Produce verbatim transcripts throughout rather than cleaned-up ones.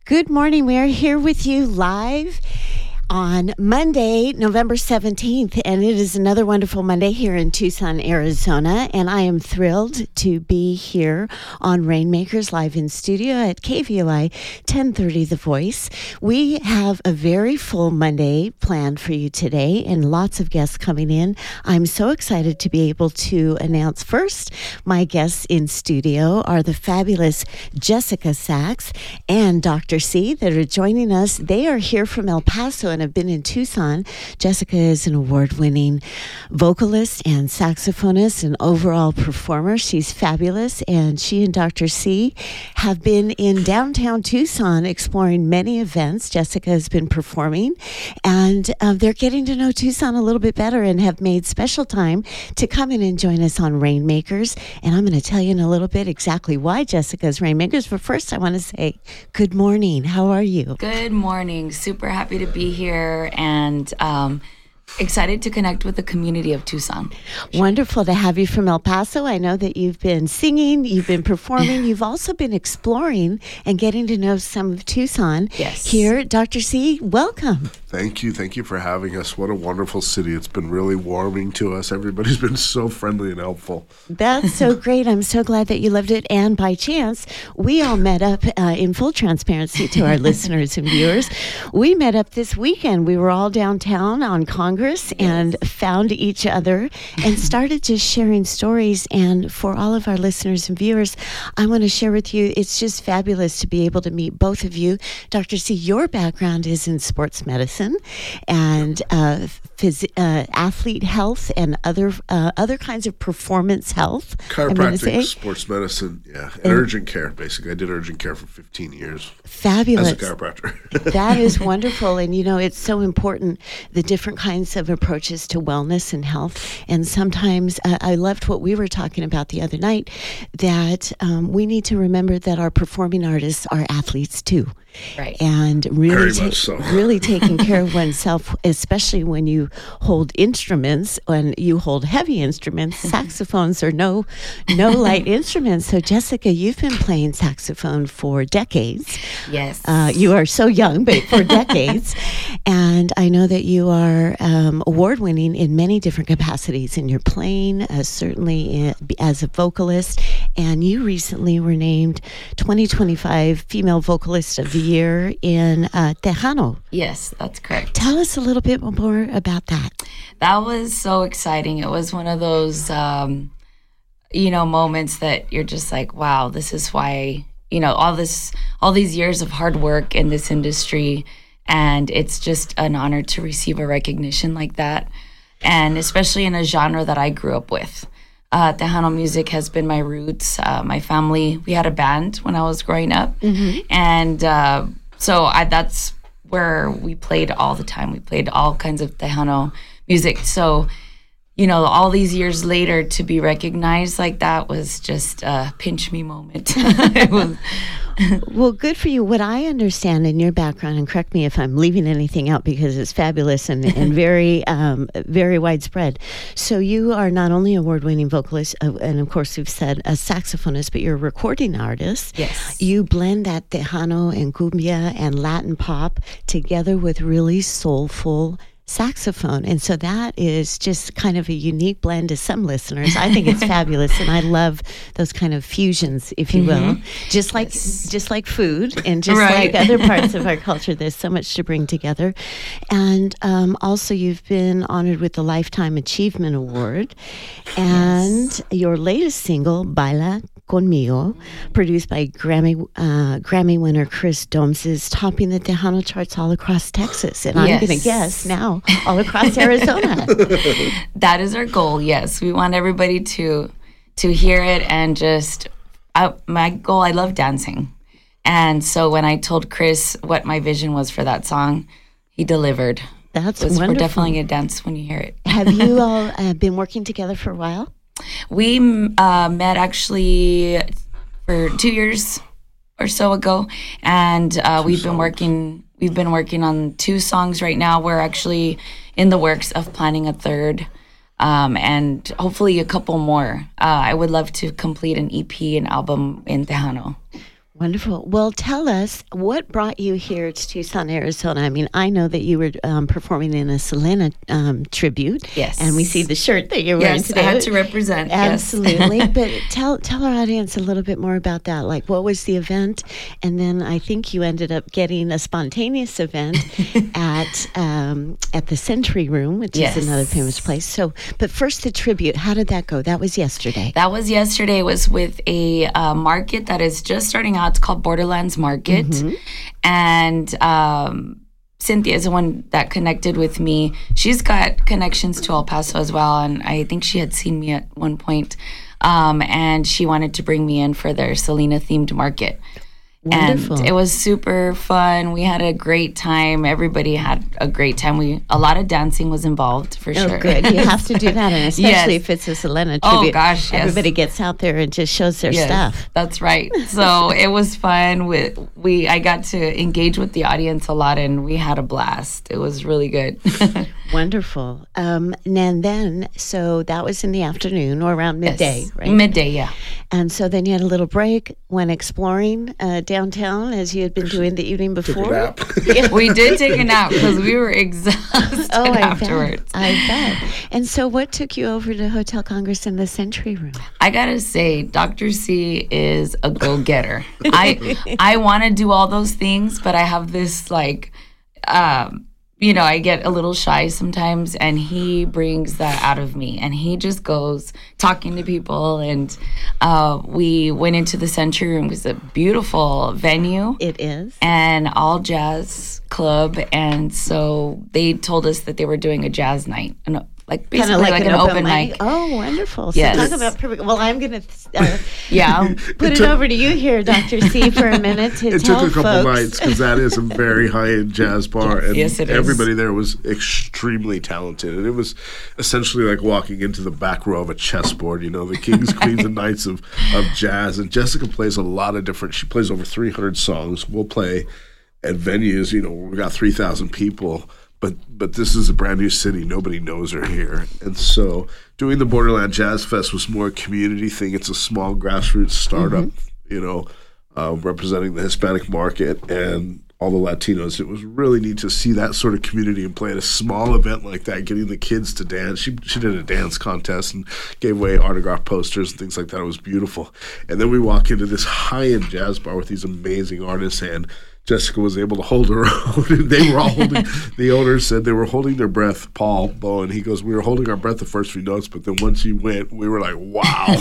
Good morning. We are here with you live on Monday, November seventeenth, and it is another wonderful Monday here in Tucson, Arizona, and I am thrilled to be here on Rainmakers live in studio at K V O I ten thirty The Voice. We have a very full Monday planned for you today and lots of guests coming in. I'm so excited to be able to announce first my guests in studio are the fabulous Jessica Sachs and Doctor C that are joining us. They are here from El Paso and have been in Tucson. Jessica is an award-winning vocalist and saxophonist and overall performer. She's fabulous, and she and Doctor C have been in downtown Tucson exploring many events. Jessica has been performing, and uh, they're getting to know Tucson a little bit better and have made special time to come in and join us on Rainmakers. And I'm going to tell you in a little bit exactly why Jessica's Rainmakers. But first, I want to say good morning. How are you? Good morning. Super happy to be here. Here and um, excited to connect with the community of Tucson. Wonderful to have you from El Paso. I know that you've been singing, you've been performing, you've also been exploring and getting to know some of Tucson. Yes. Here, Doctor C, welcome. Thank you. Thank you for having us. What a wonderful city. It's been really warming to us. Everybody's been so friendly and helpful. That's so great. I'm so glad that you loved it. And by chance, we all met up uh, in full transparency to our listeners and viewers. We met up this weekend. We were all downtown on Congress and found each other and started just sharing stories. And for all of our listeners and viewers, I want to share with you, it's just fabulous to be able to meet both of you. Doctor C, your background is in sports medicine and uh, phys- uh, athlete health and other uh, other kinds of performance health. Chiropractic, sports medicine, yeah, and, and urgent care, basically. I did urgent care for fifteen years. Fabulous. As a chiropractor. That is wonderful. And, you know, it's so important, the different kinds of approaches to wellness and health. And sometimes, uh, I loved what we were talking about the other night, that um, we need to remember that our performing artists are athletes too. Right. And really, Very much so. really taking care of oneself, especially when you hold instruments, when you hold heavy instruments. Saxophones are no no light instruments. So, Jessica, you've been playing saxophone for decades. Yes. Uh, you are so young, but for decades. And I know that you are um, award-winning in many different capacities, and you're playing uh, certainly in, as a vocalist. And you recently were named twenty twenty-five Female Vocalist of the Year in uh, Tejano. Yes, that's correct. Tell us a little bit more about that. That was so exciting. It was one of those, um, you know, moments that you're just like, wow, this is why, you know, all this, all these years of hard work in this industry, and it's just an honor to receive a recognition like that, and especially in a genre that I grew up with. Uh, Tejano music has been my roots. Uh, my family, we had a band when I was growing up. Mm-hmm. And uh, so I, that's where we played all the time. We played all kinds of Tejano music. So, you know, all these years later to be recognized like that was just a pinch me moment. It was Well, good for you. What I understand in your background, and correct me if I'm leaving anything out because it's fabulous and, and very, um, very widespread. So you are not only award-winning vocalist, uh, and of course you've said a saxophonist, but you're a recording artist. Yes. You blend that Tejano and cumbia and Latin pop together with really soulful saxophone. And so that is just kind of a unique blend to some listeners. I think it's fabulous, and I love those kind of fusions, if you mm-hmm. will. Just like yes. just like food and just right. like other parts of our culture, there's so much to bring together. And um, also you've been honored with the Lifetime Achievement Award. And yes. your latest single, Baila Conmigo, produced by Grammy uh, Grammy winner Chris Domes, is topping the Tejano charts all across Texas. And yes. I'm going to guess now all across Arizona. That is our goal, yes. We want everybody to to hear it and just, I, my goal, I love dancing. And so when I told Chris what my vision was for that song, he delivered. That's was, wonderful. We're definitely going to dance when you hear it. Have you all uh, been working together for a while? We uh, met actually for two years or so ago, and uh, we've been working. We've been working on two songs right now. We're actually in the works of planning a third, um, and hopefully a couple more. Uh, I would love to complete an E P, an album in Tejano. Wonderful. Well, tell us what brought you here to Tucson, Arizona. I mean, I know that you were um, performing in a Selena um, tribute. Yes. And we see the shirt that you're wearing yes, today. I had to represent. Absolutely. Yes. But tell tell our audience a little bit more about that. Like, what was the event? And then I think you ended up getting a spontaneous event at um, at the Century Room, which yes. is another famous place. So, but first the tribute. How did that go? That was yesterday. That was yesterday. It was with a uh, market that is just starting out. It's called Borderlands Market. Mm-hmm. And um, Cynthia is the one that connected with me. She's got connections to El Paso as well. And I think she had seen me at one point. Um, and she wanted to bring me in for their Selena themed market. Wonderful. And it was super fun. We had a great time. Everybody had a great time. We a lot of dancing was involved for oh, sure. Good. You have to do that, and especially yes. if it's a Selena Oh tribute. gosh, yes. Everybody gets out there and just shows their yes, stuff. That's right. So it was fun. We, we I got to engage with the audience a lot, and we had a blast. It was really good. Wonderful. Um, and then, so that was in the afternoon or around midday, yes. right? Midday, yeah. And so then you had a little break, went exploring uh, downtown as you had been doing the evening before. Took a nap. We did take a nap because we were exhausted oh, I afterwards. Bet. I bet. And so what took you over to Hotel Congress in the Century Room? I gotta say, Doctor C is a go-getter. I I want to do all those things, but I have this like, um, you know, I get a little shy sometimes, and he brings that out of me. And he just goes talking to people, and uh, we went into the Century Room. It was a beautiful venue. It is. And all jazz club, and so they told us that they were doing a jazz night, and like basically Kinda like, like an, an, open, open mic. mic. Oh, wonderful. So yes. talk about perfect. Well, I'm going to uh, yeah put it, it over to you here, Doctor C, for a minute to it tell took a couple folks. nights because that is a very high-end jazz bar, and yes, it is. everybody there was extremely talented, and it was essentially like walking into the back row of a chessboard. You know, the kings, queens, and knights of of jazz. And Jessica plays a lot of different. She plays over three hundred songs. We'll play at venues. You know, we got three thousand people. But but this is a brand new city. Nobody knows her here. And so doing the Borderland Jazz Fest was more a community thing. It's a small grassroots startup, mm-hmm. you know, uh, representing the Hispanic market and all the Latinos. It was really neat to see that sort of community and play at a small event like that, getting the kids to dance. She she did a dance contest and gave away autograph posters and things like that. It was beautiful. And then we walk into this high-end jazz bar with these amazing artists, and Jessica was able to hold her own. They were all holding, the owners said they were holding their breath. Paul Bowen, he goes, we were holding our breath the first few notes, but then once you went, we were like, wow.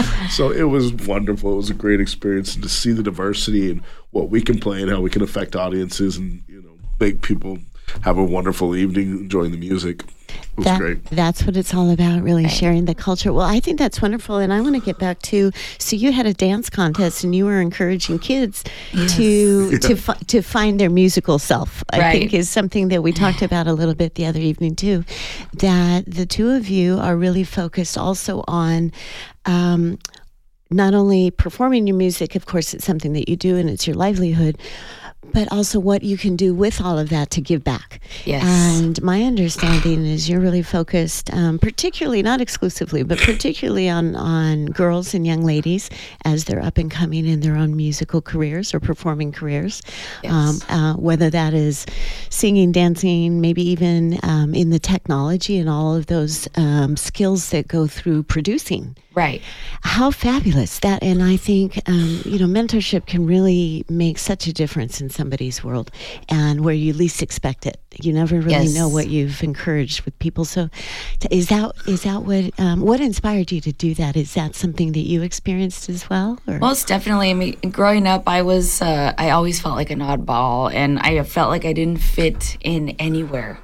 So it was wonderful. It was a great experience, and to see the diversity and what we can play and how we can affect audiences and, you know, make people have a wonderful evening enjoying the music. It was that, great. That's what it's all about, really sharing the culture. Well, I think that's wonderful, and I want to get back to, so you had a dance contest, and you were encouraging kids yes. to yeah. to fi- to find their musical self, I right. think is something that we talked about a little bit the other evening, too, that the two of you are really focused also on um, not only performing your music, of course, it's something that you do, and it's your livelihood, but also what you can do with all of that to give back. Yes. And my understanding is you're really focused, um, particularly, not exclusively, but particularly on, on girls and young ladies as they're up and coming in their own musical careers or performing careers, yes. um, uh, whether that is singing, dancing, maybe even um, in the technology and all of those um, skills that go through producing. Right. How fabulous that, and I think, um, you know, mentorship can really make such a difference in somebody's world and where you least expect it. You never really yes. know what you've encouraged with people. So is that is that what um, what inspired you to do that? Is that something that you experienced as well? Or? Most definitely. I mean, growing up, I was, uh, I always felt like an oddball, and I felt like I didn't fit in anywhere.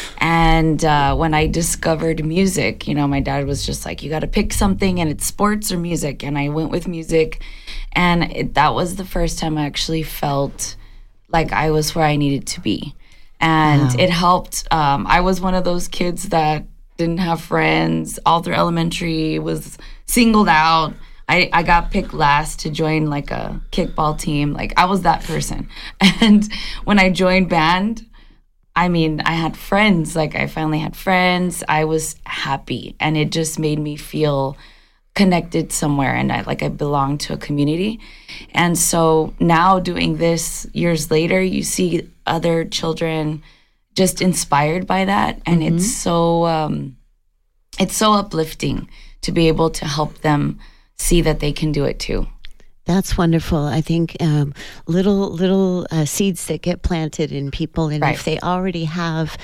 And uh, when I discovered music, you know, my dad was just like, you got to pick something, and it's sports or music. And I went with music. And it, that was the first time I actually felt like I was where I needed to be. And wow. it helped. Um, I was one of those kids that didn't have friends. All through elementary, was singled out. I, I got picked last to join like a kickball team. Like I was that person. And when I joined band, I mean, I had friends, like I finally had friends. I was happy, and it just made me feel connected somewhere, and I like I belong to a community. And so now doing this years later, you see other children just inspired by that, and mm-hmm. it's so um, it's so uplifting to be able to help them see that they can do it too. That's wonderful. I think um, little little uh, seeds that get planted in people, and right. if they already have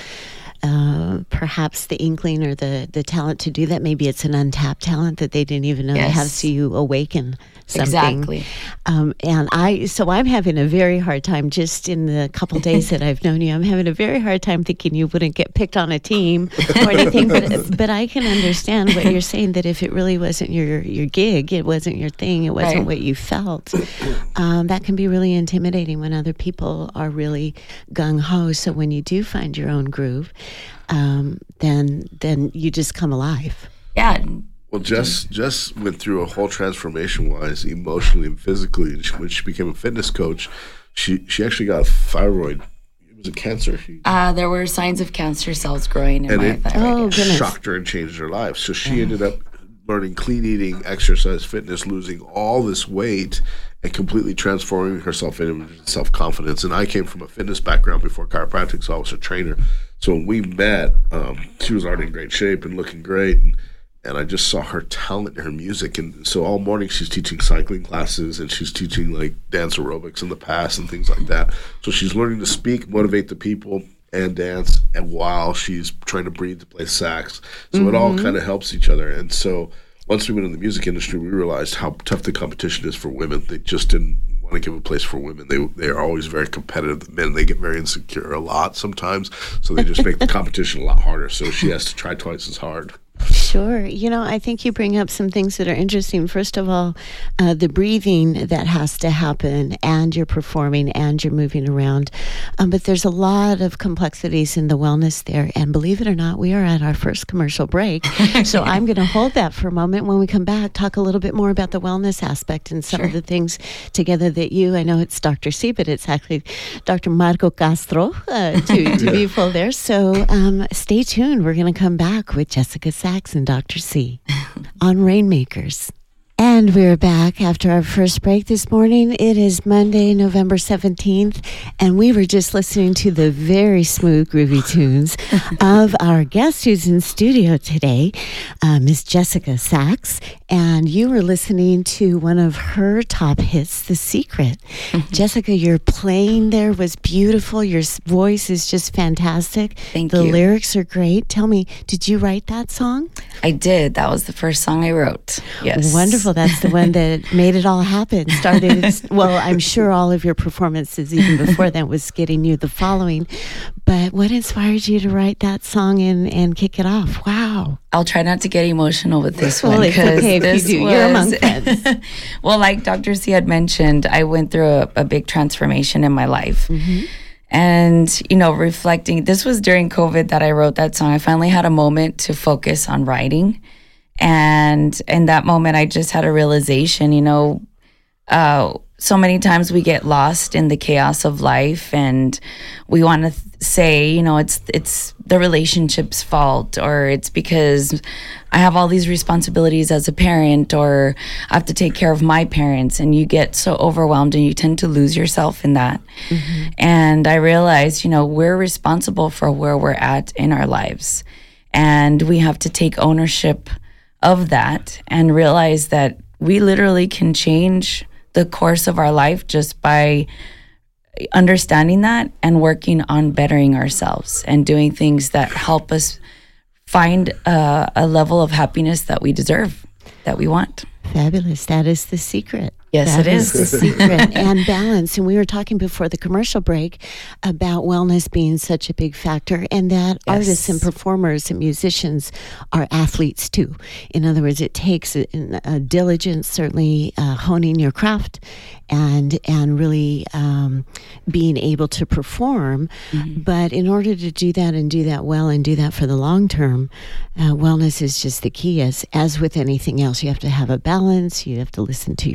uh, perhaps the inkling or the, the talent to do that, maybe it's an untapped talent that they didn't even know yes. they have, so you awaken something. Exactly. Um, and I, so I'm having a very hard time just in the couple days that I've known you. I'm having a very hard time thinking you wouldn't get picked on a team or anything. but but I can understand what you're saying, that if it really wasn't your your gig, it wasn't your thing, it wasn't right. what you felt. Um, that can be really intimidating when other people are really gung ho. So when you do find your own groove, um, then then you just come alive. Yeah. Well, Jess, Jess went through a whole transformation-wise, emotionally and physically. And she, when she became a fitness coach, she she actually got thyroid. Was it cancer? Uh, there were signs of cancer cells growing in and my it thyroid. Oh, goodness. Shocked her and changed her life. So she ended up learning clean eating, exercise, fitness, losing all this weight, and completely transforming herself into self-confidence. And I came from a fitness background before chiropractic, so I was a trainer. So when we met, um, she was already in great shape and looking great. And, And I just saw her talent in her music. And so all morning she's teaching cycling classes, and she's teaching like dance aerobics in the past and things like that. So she's learning to speak, motivate the people, and dance, and while she's trying to breathe to play sax. So mm-hmm. it all kind of helps each other. And so once we went in the music industry, we realized how tough the competition is for women. They just didn't want to give a place for women. They they are always very competitive. The men, they get very insecure a lot sometimes. So they just make the competition a lot harder. So she has to try twice as hard. Sure. You know, I think you bring up some things that are interesting. First of all, uh, the breathing that has to happen, and you're performing and you're moving around. Um, but there's a lot of complexities in the wellness there. And believe it or not, we are at our first commercial break. So I'm going to hold that for a moment. When we come back, talk a little bit more about the wellness aspect and some sure. of the things together that you, I know it's Doctor C, but it's actually Doctor Marco Castro uh, to, to be full there. So um, stay tuned. We're going to come back with Jessica Sax and Doctor C on Rainmakers. And we're back after our first break this morning. It is Monday, November seventeenth, and we were just listening to the very smooth, groovy tunes of our guest who's in studio today, uh, Miss Jessica Sax, and you were listening to one of her top hits, The Secret. Mm-hmm. Jessica, your playing there was beautiful. Your voice is just fantastic. Thank the you. The lyrics are great. Tell me, did you write that song? I did. That was the first song I wrote. Yes. Wonderful. That's the one that made it all happen. Started, well, I'm sure all of your performances even before that was getting you the following. But what inspired you to write that song and, and kick it off? Wow. I'll try not to get emotional with this well, one. It's okay if this you do. Was, You're among friends. Well, like Doctor C had mentioned, I went through a, a big transformation in my life. Mm-hmm. And, you know, reflecting, this was during COVID that I wrote that song. I finally had a moment to focus on writing. And in that moment, I just had a realization, you know, uh, so many times we get lost in the chaos of life, and we want to th- say, you know, it's it's the relationship's fault, or it's because I have all these responsibilities as a parent, or I have to take care of my parents, and you get so overwhelmed and you tend to lose yourself in that. Mm-hmm. And I realized, you know, we're responsible for where we're at in our lives, and we have to take ownership of that and realize that we literally can change the course of our life just by understanding that and working on bettering ourselves and doing things that help us find a, a level of happiness that we deserve, that we want. Fabulous. That is the secret. Yes, that it is. is the secret. And balance. And we were talking before the commercial break about wellness being such a big factor, and that yes. artists and performers and musicians are athletes too. In other words, it takes a, a diligence, certainly uh, honing your craft and and really um, being able to perform. Mm-hmm. But in order to do that and do that well and do that for the long term, uh, wellness is just the key. As, as with anything else, you have to have a balance. You have to listen to your body.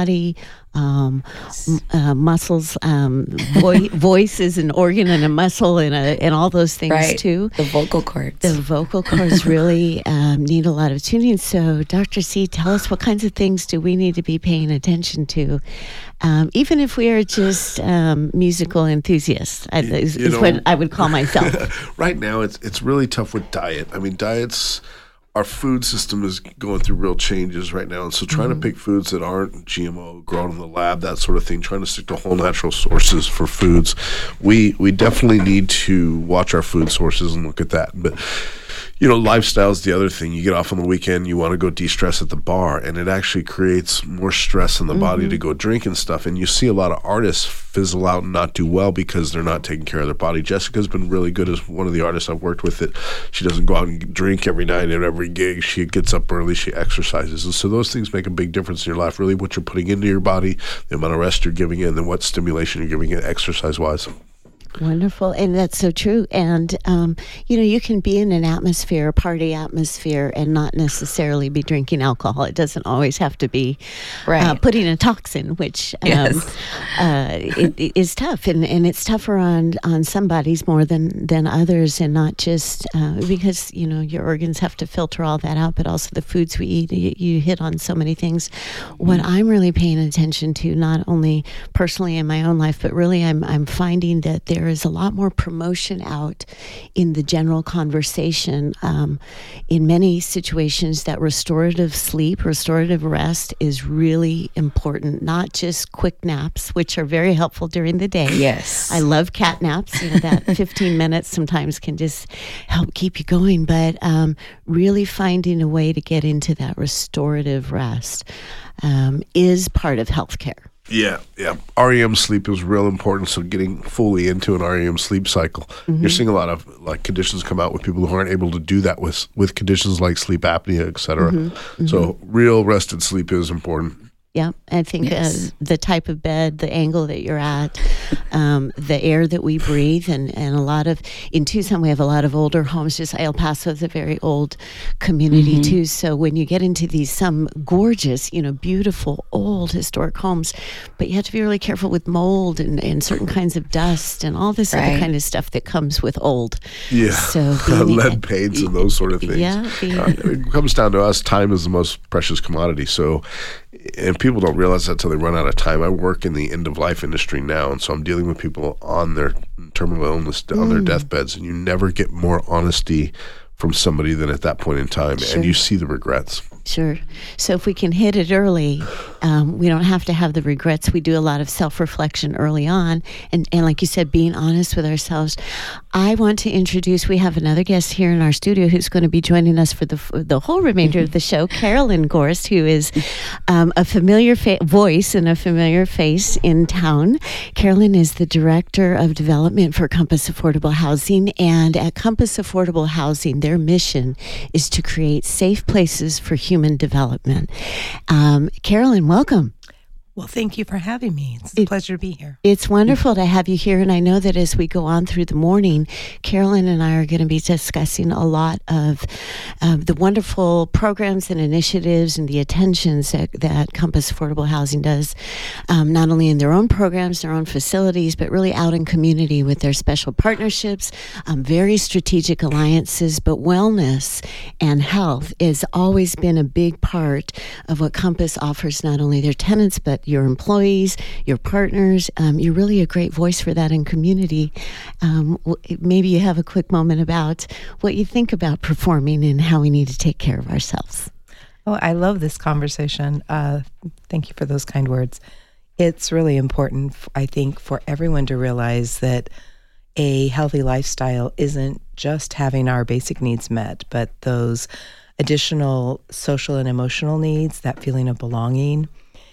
body. Um, m- uh, muscles, um, vo- voice is an organ and a muscle and a, and all those things Right. too. The vocal cords. The vocal cords really um, need a lot of tuning. So, Doctor C, tell us, what kinds of things do we need to be paying attention to, um, even if we are just um, musical enthusiasts? I, is, you is know- what I would call myself. Right now, it's it's really tough with diet. I mean, diets. Our food system is going through real changes right now, and so trying Mm-hmm. to pick foods that aren't G M O, grown in the lab, that sort of thing, trying to stick to whole natural sources for foods, we we definitely need to watch our food sources and look at that. But you know, lifestyle is the other thing. You get off on the weekend, you want to go de-stress at the bar, and it actually creates more stress in the Mm-hmm. body to go drink and stuff. And you see a lot of artists fizzle out and not do well because they're not taking care of their body. Jessica's been really good as one of the artists I've worked with. That she doesn't go out and drink every night at every gig. She gets up early, she exercises. And so those things make a big difference in your life. Really what you're putting into your body, the amount of rest you're giving it, and then what stimulation you're giving it exercise-wise. Wonderful. And that's so true. And, um, you know, you can be in an atmosphere, a party atmosphere, and not necessarily be drinking alcohol. It doesn't always have to be uh, Right. putting a toxin, which um, Yes. uh, it, it is tough. And, and it's tougher on, on some bodies more than, than others, and not just uh, because, you know, your organs have to filter all that out, but also the foods we eat. You, you hit on so many things. What I'm really paying attention to, not only personally in my own life, but really I'm, I'm finding that there There is a lot more promotion out in the general conversation um, in many situations that restorative sleep, restorative rest is really important, not just quick naps, which are very helpful during the day. Yes. I love cat naps. You know, that fifteen minutes sometimes can just help keep you going, but um, really finding a way to get into that restorative rest um, is part of healthcare. Yeah, yeah. R E M sleep is real important. So getting fully into an R E M sleep cycle, Mm-hmm. you're seeing a lot of like conditions come out with people who aren't able to do that with with conditions like sleep apnea, et cetera. Mm-hmm. So real rested sleep is important. Yeah, I think Yes. uh, the type of bed, the angle that you're at, um, the air that we breathe, and, and a lot of, in Tucson, we have a lot of older homes. Just El Paso is a very old community Mm-hmm. too. So when you get into these, some gorgeous, you know, beautiful, old historic homes, but you have to be really careful with mold and, and certain kinds of dust and all this other Right. kind of stuff that comes with old. Yeah, So being- lead paints and those sort of things. Yeah, being- Uh, it comes down to us. Time is the most precious commodity. So, and people don't realize that till they run out of time. I work in the end of life industry now, and so I'm dealing with people on their terminal illness, on Mm. their deathbeds, and you never get more honesty from somebody than at that point in time, Sure. and you see the regrets. Sure. So if we can hit it early, um, we don't have to have the regrets. We do a lot of self-reflection early on. And, and like you said, being honest with ourselves. I want to introduce, we have another guest here in our studio who's going to be joining us for the for the whole remainder of the show, Carolyn Gorst, who is um, a familiar fa- voice and a familiar face in town. Carolyn is the Director of Development for Compass Affordable Housing. And at Compass Affordable Housing, their mission is to create safe places for human development. Um, Carolyn, welcome. Well, thank you for having me. It's a It- pleasure to be here. It's wonderful to have you here, and I know that as we go on through the morning, Carolyn and I are going to be discussing a lot of uh, the wonderful programs and initiatives and the attentions that, that Compass Affordable Housing does, um, not only in their own programs, their own facilities, but really out in community with their special partnerships, um, very strategic alliances. But wellness and health has always been a big part of what Compass offers, not only their tenants, but your employees, your partners. Um, you're really a great voice for that in community. Um, w- maybe you have a quick moment about what you think about performing and how we need to take care of ourselves. Oh, I love this conversation. Uh, thank you for those kind words. It's really important, f- I think, for everyone to realize that a healthy lifestyle isn't just having our basic needs met, but those additional social and emotional needs, that feeling of belonging,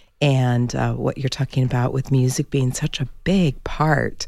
and uh, what you're talking about with music being such a big part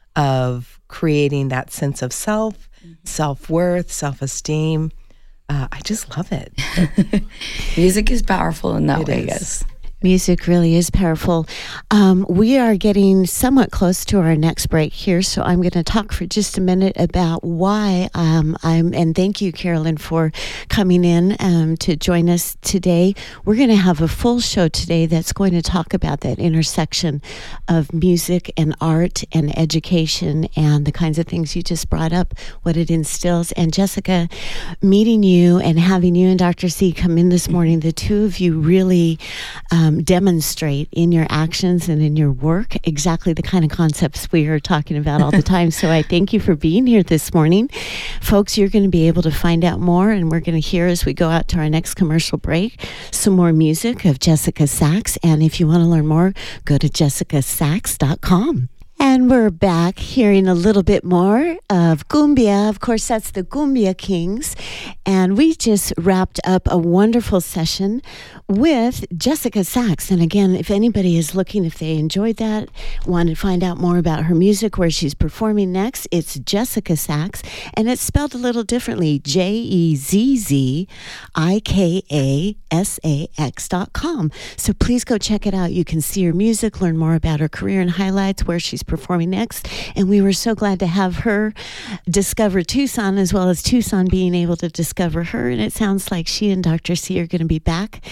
of creating that sense of self, mm-hmm. self-worth, self-esteem. Uh, I just love it. Music is powerful in that It way, is. yes. Music really is powerful. Um, we are getting somewhat close to our next break here, so I'm going to talk for just a minute about why um, I'm, and thank you, Carolyn, for coming in um, to join us today. We're going to have a full show today that's going to talk about that intersection of music and art and education and the kinds of things you just brought up, what it instills. And Jessica, meeting you and having you and Doctor C come in this morning, the two of you really um, demonstrate in your actions and in your work exactly the kind of concepts we are talking about all the time. So I thank you for being here this morning. Folks, you're going to be able to find out more, and we're going to hear as we go out to our next commercial break some more music of Jessica Sachs. And if you want to learn more, go to jessica sachs dot com. And we're back hearing a little bit more of Cumbia. Of course, that's the Cumbia Kings. And we just wrapped up a wonderful session with Jessica Sachs. And again, if anybody is looking, if they enjoyed that, want to find out more about her music, where she's performing next, it's Jessica Sachs. And it's spelled a little differently, J E Z Z I K A S A X dot com. So please go check it out. You can see her music, learn more about her career and highlights, where she's performing next. And we were so glad to have her discover Tucson, as well as Tucson being able to discover her. And it sounds like she and Doctor C are going to be back.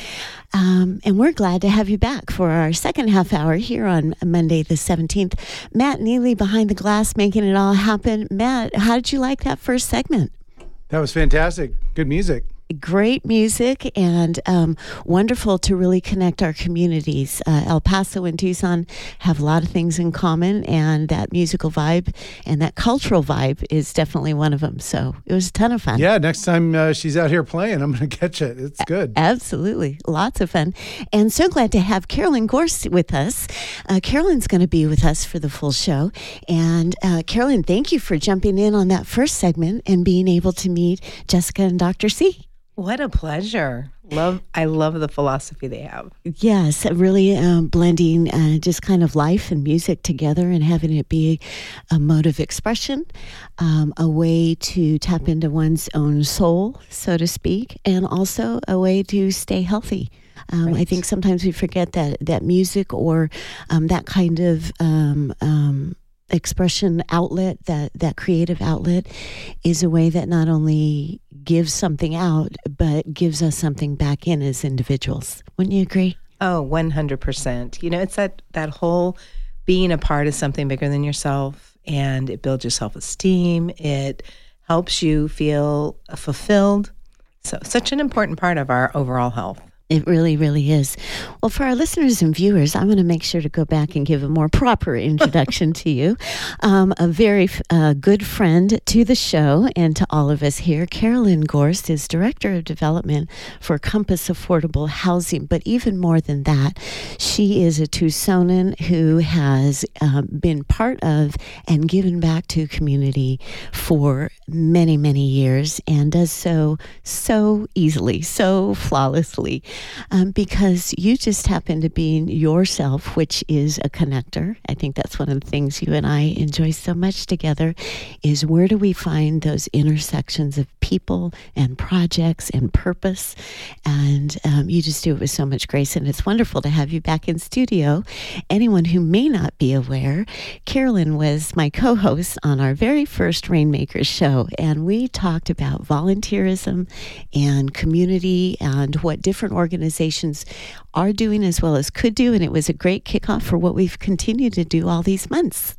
Um, and we're glad to have you back for our second half hour here on Monday the seventeenth. Matt Neely behind the glass, making it all happen. Matt, how did you like that first segment? That was fantastic. Good music. Great music, and um, wonderful to really connect our communities. Uh, El Paso and Tucson have a lot of things in common, and that musical vibe and that cultural vibe is definitely one of them. So it was a ton of fun. Yeah, next time uh, she's out here playing, I'm going to catch it. It's good. A- absolutely. Lots of fun. And so glad to have Carolyn Gorst with us. Uh, Carolyn's going to be with us for the full show. And uh, Carolyn, thank you for jumping in on that first segment and being able to meet Jessica and Doctor C. What a pleasure. Love, I love the philosophy they have. Yes, really um, blending uh, just kind of life and music together and having it be a mode of expression, um, a way to tap into one's own soul, so to speak, and also a way to stay healthy. Um, right. I think sometimes we forget that, that music or um, that kind of um, um, expression outlet, that, that creative outlet, is a way that not only gives something out, but gives us something back in as individuals. Wouldn't you agree? Oh, one hundred percent. You know, it's that, that whole being a part of something bigger than yourself, and it builds your self-esteem. It helps you feel fulfilled. So such an important part of our overall health. It really, really is. Well, for our listeners and viewers, I want to make sure to go back and give a more proper introduction to you. Um, a very uh, good friend to the show and to all of us here. Carolyn Gorst is Director of Development for Compass Affordable Housing. But even more than that, she is a Tucsonan who has uh, been part of and given back to community for many, many years, and does so so easily, so flawlessly. Um, because you just happen to be yourself, which is a connector. I think that's one of the things you and I enjoy so much together, is where do we find those intersections of people and projects and purpose? And um, you just do it with so much grace, and it's wonderful to have you back in studio. Anyone who may not be aware, Carolyn was my co-host on our very first Rainmakers show, and we talked about volunteerism and community and what different organizations organizations are doing as well as could do, and it was a great kickoff for what we've continued to do all these months.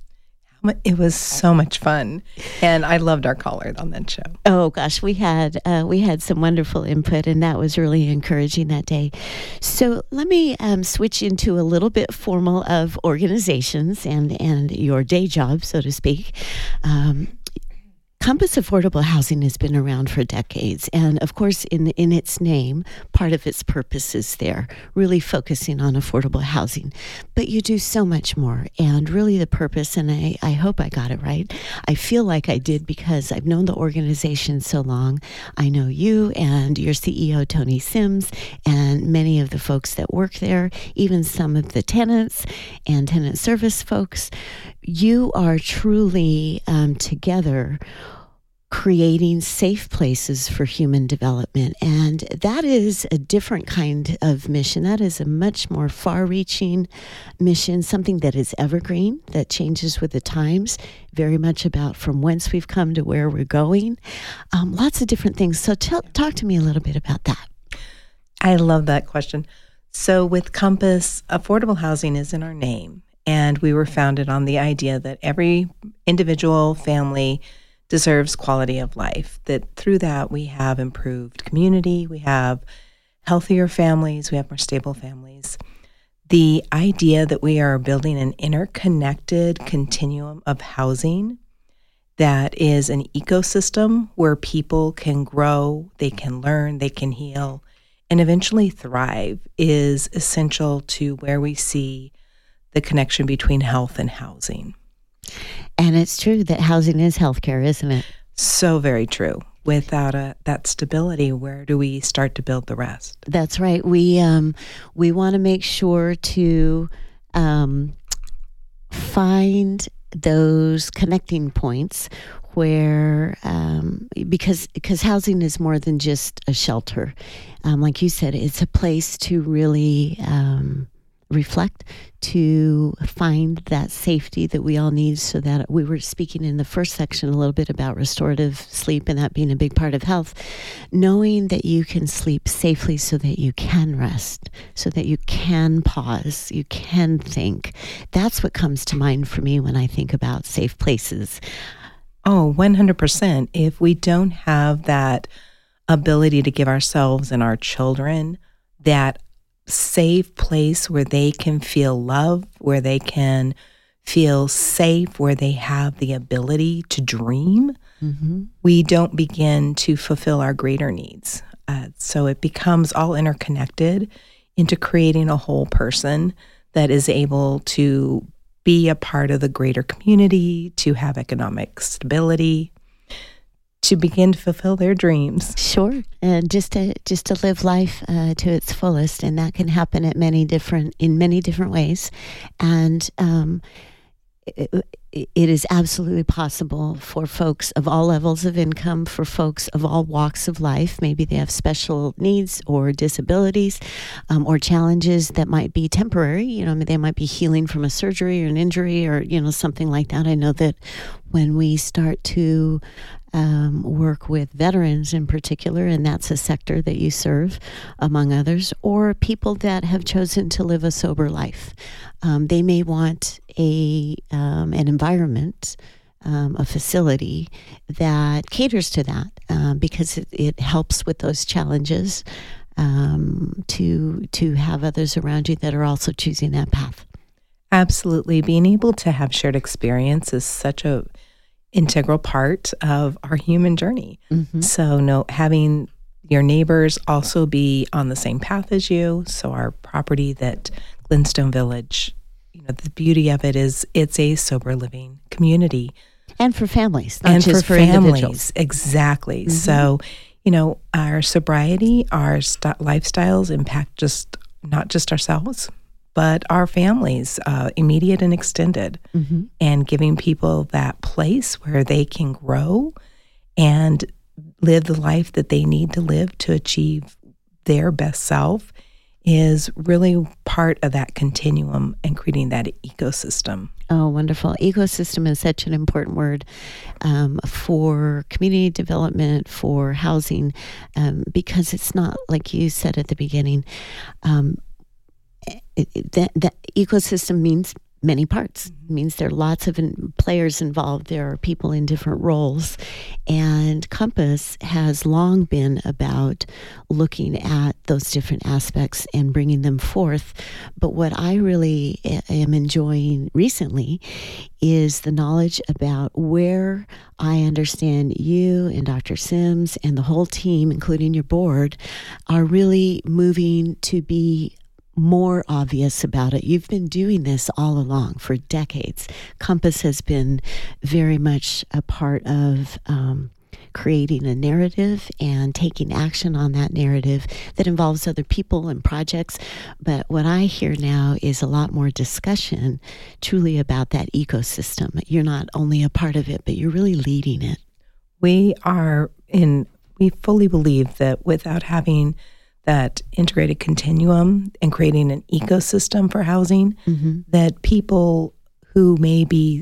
It was so much fun, and I loved our caller on that show. Oh gosh, we had uh, we had some wonderful input, and that was really encouraging that day. So let me um, switch into a little bit formal of organizations and and your day job, so to speak. Um, Compass Affordable Housing has been around for decades, and of course, in in its name, part of its purpose is there, really focusing on affordable housing. But you do so much more, and really the purpose, and I, I hope I got it right. I feel like I did because I've known the organization so long. I know you and your C E O, Tony Sims, and many of the folks that work there, even some of the tenants and tenant service folks. You are truly um, together creating safe places for human development. And that is a different kind of mission. That is a much more far-reaching mission, something that is evergreen, that changes with the times, very much about from whence we've come to where we're going. Um, lots of different things. So tell, talk to me a little bit about that. I love that question. So with Compass, affordable housing is in our name, and we were founded on the idea that every individual family deserves quality of life, that through that we have improved community, we have healthier families, we have more stable families. The idea that we are building an interconnected continuum of housing that is an ecosystem where people can grow, they can learn, they can heal, and eventually thrive is essential to where we see the connection between health and housing. And it's true that housing is healthcare, isn't it? So very true. Without a, that stability, where do we start to build the rest? That's right. We um, we want to make sure to um, find those connecting points where um, because because housing is more than just a shelter. Um, like you said, it's a place to really um, reflect, to find that safety that we all need, so that we were speaking in the first section a little bit about restorative sleep and that being a big part of health, knowing that you can sleep safely so that you can rest, so that you can pause, you can think. That's what comes to mind for me when I think about safe places. Oh, one hundred percent. If we don't have that ability to give ourselves and our children that safe place where they can feel love, where they can feel safe, where they have the ability to dream, mm-hmm. we don't begin to fulfill our greater needs. Uh, so it becomes all interconnected into creating a whole person that is able to be a part of the greater community, to have economic stability, to begin to fulfill their dreams. Sure, and just to just to live life uh, to its fullest, and that can happen at many different in many different ways, and um, it, it is absolutely possible for folks of all levels of income, for folks of all walks of life. Maybe they have special needs or disabilities um, or challenges that might be temporary. You know, they might be healing from a surgery or an injury or, you know, something like that. I know that when we start to Um, work with veterans in particular, and that's a sector that you serve, among others, or people that have chosen to live a sober life. Um, they may want a um, an environment, um, a facility that caters to that um, because it, it helps with those challenges um, to to have others around you that are also choosing that path. Absolutely. Being able to have shared experience is such a integral part of our human journey. Mm-hmm. So no, having your neighbors also be on the same path as you. So our property that Glenstone Village, you know, the beauty of it is it's a sober living community. And for families, not and just for, for families. individuals. Exactly. Mm-hmm. So, you know, our sobriety, our st- lifestyles impact just not just ourselves, but our families, uh, immediate and extended, mm-hmm. and giving people that place where they can grow and live the life that they need to live to achieve their best self is really part of that continuum and creating that ecosystem. Oh, wonderful. Ecosystem is such an important word um, for community development, for housing, um, because it's not, like you said at the beginning, um, It, it, that, that ecosystem means many parts. It means there are lots of in, players involved. There are people in different roles. And Compass has long been about looking at those different aspects and bringing them forth. But what I really am enjoying recently is the knowledge about where I understand you and Doctor Sims and the whole team, including your board, are really moving to be more obvious about it. You've been doing this all along for decades. Compass has been very much a part of um, creating a narrative and taking action on that narrative that involves other people and projects. But what I hear now is a lot more discussion truly about that ecosystem. You're not only a part of it, but you're really leading it. We are in, we fully believe that without having that integrated continuum and creating an ecosystem for housing, mm-hmm. that people who may be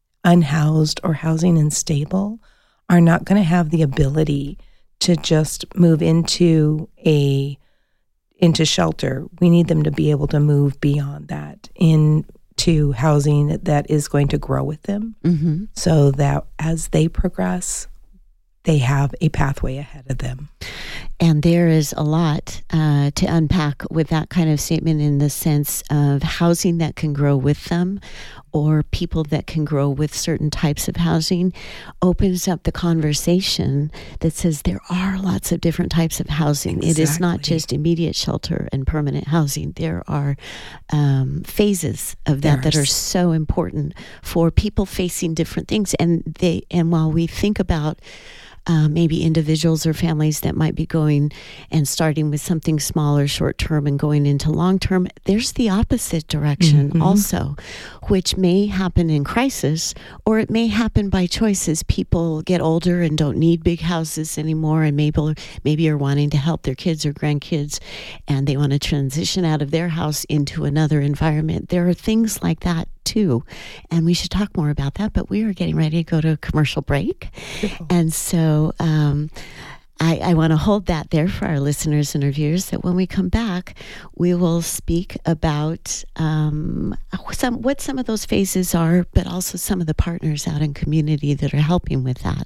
unhoused or housing unstable are not going to have the ability to just move into a into shelter. We need them to be able to move beyond that into housing that is going to grow with them, mm-hmm. so that as they progress, they have a pathway ahead of them. And there is a lot uh, to unpack with that kind of statement, in the sense of housing that can grow with them, or people that can grow with certain types of housing, opens up the conversation that says there are lots of different types of housing. Exactly. It is not just immediate shelter and permanent housing. There are um, phases of that There's. that are so important for people facing different things. And they and while we think about Uh, maybe individuals or families that might be going and starting with something smaller, short term, and going into long term, there's the opposite direction mm-hmm. also, which may happen in crisis, or it may happen by choices. People get older and don't need big houses anymore, and maybe maybe are wanting to help their kids or grandkids, and they want to transition out of their house into another environment. There are things like that too, and we should talk more about that, but we are getting ready to go to a commercial break. Beautiful. And so um, I, I want to hold that there for our listeners and our viewers, that when we come back, we will speak about um, some what some of those phases are, but also some of the partners out in community that are helping with that.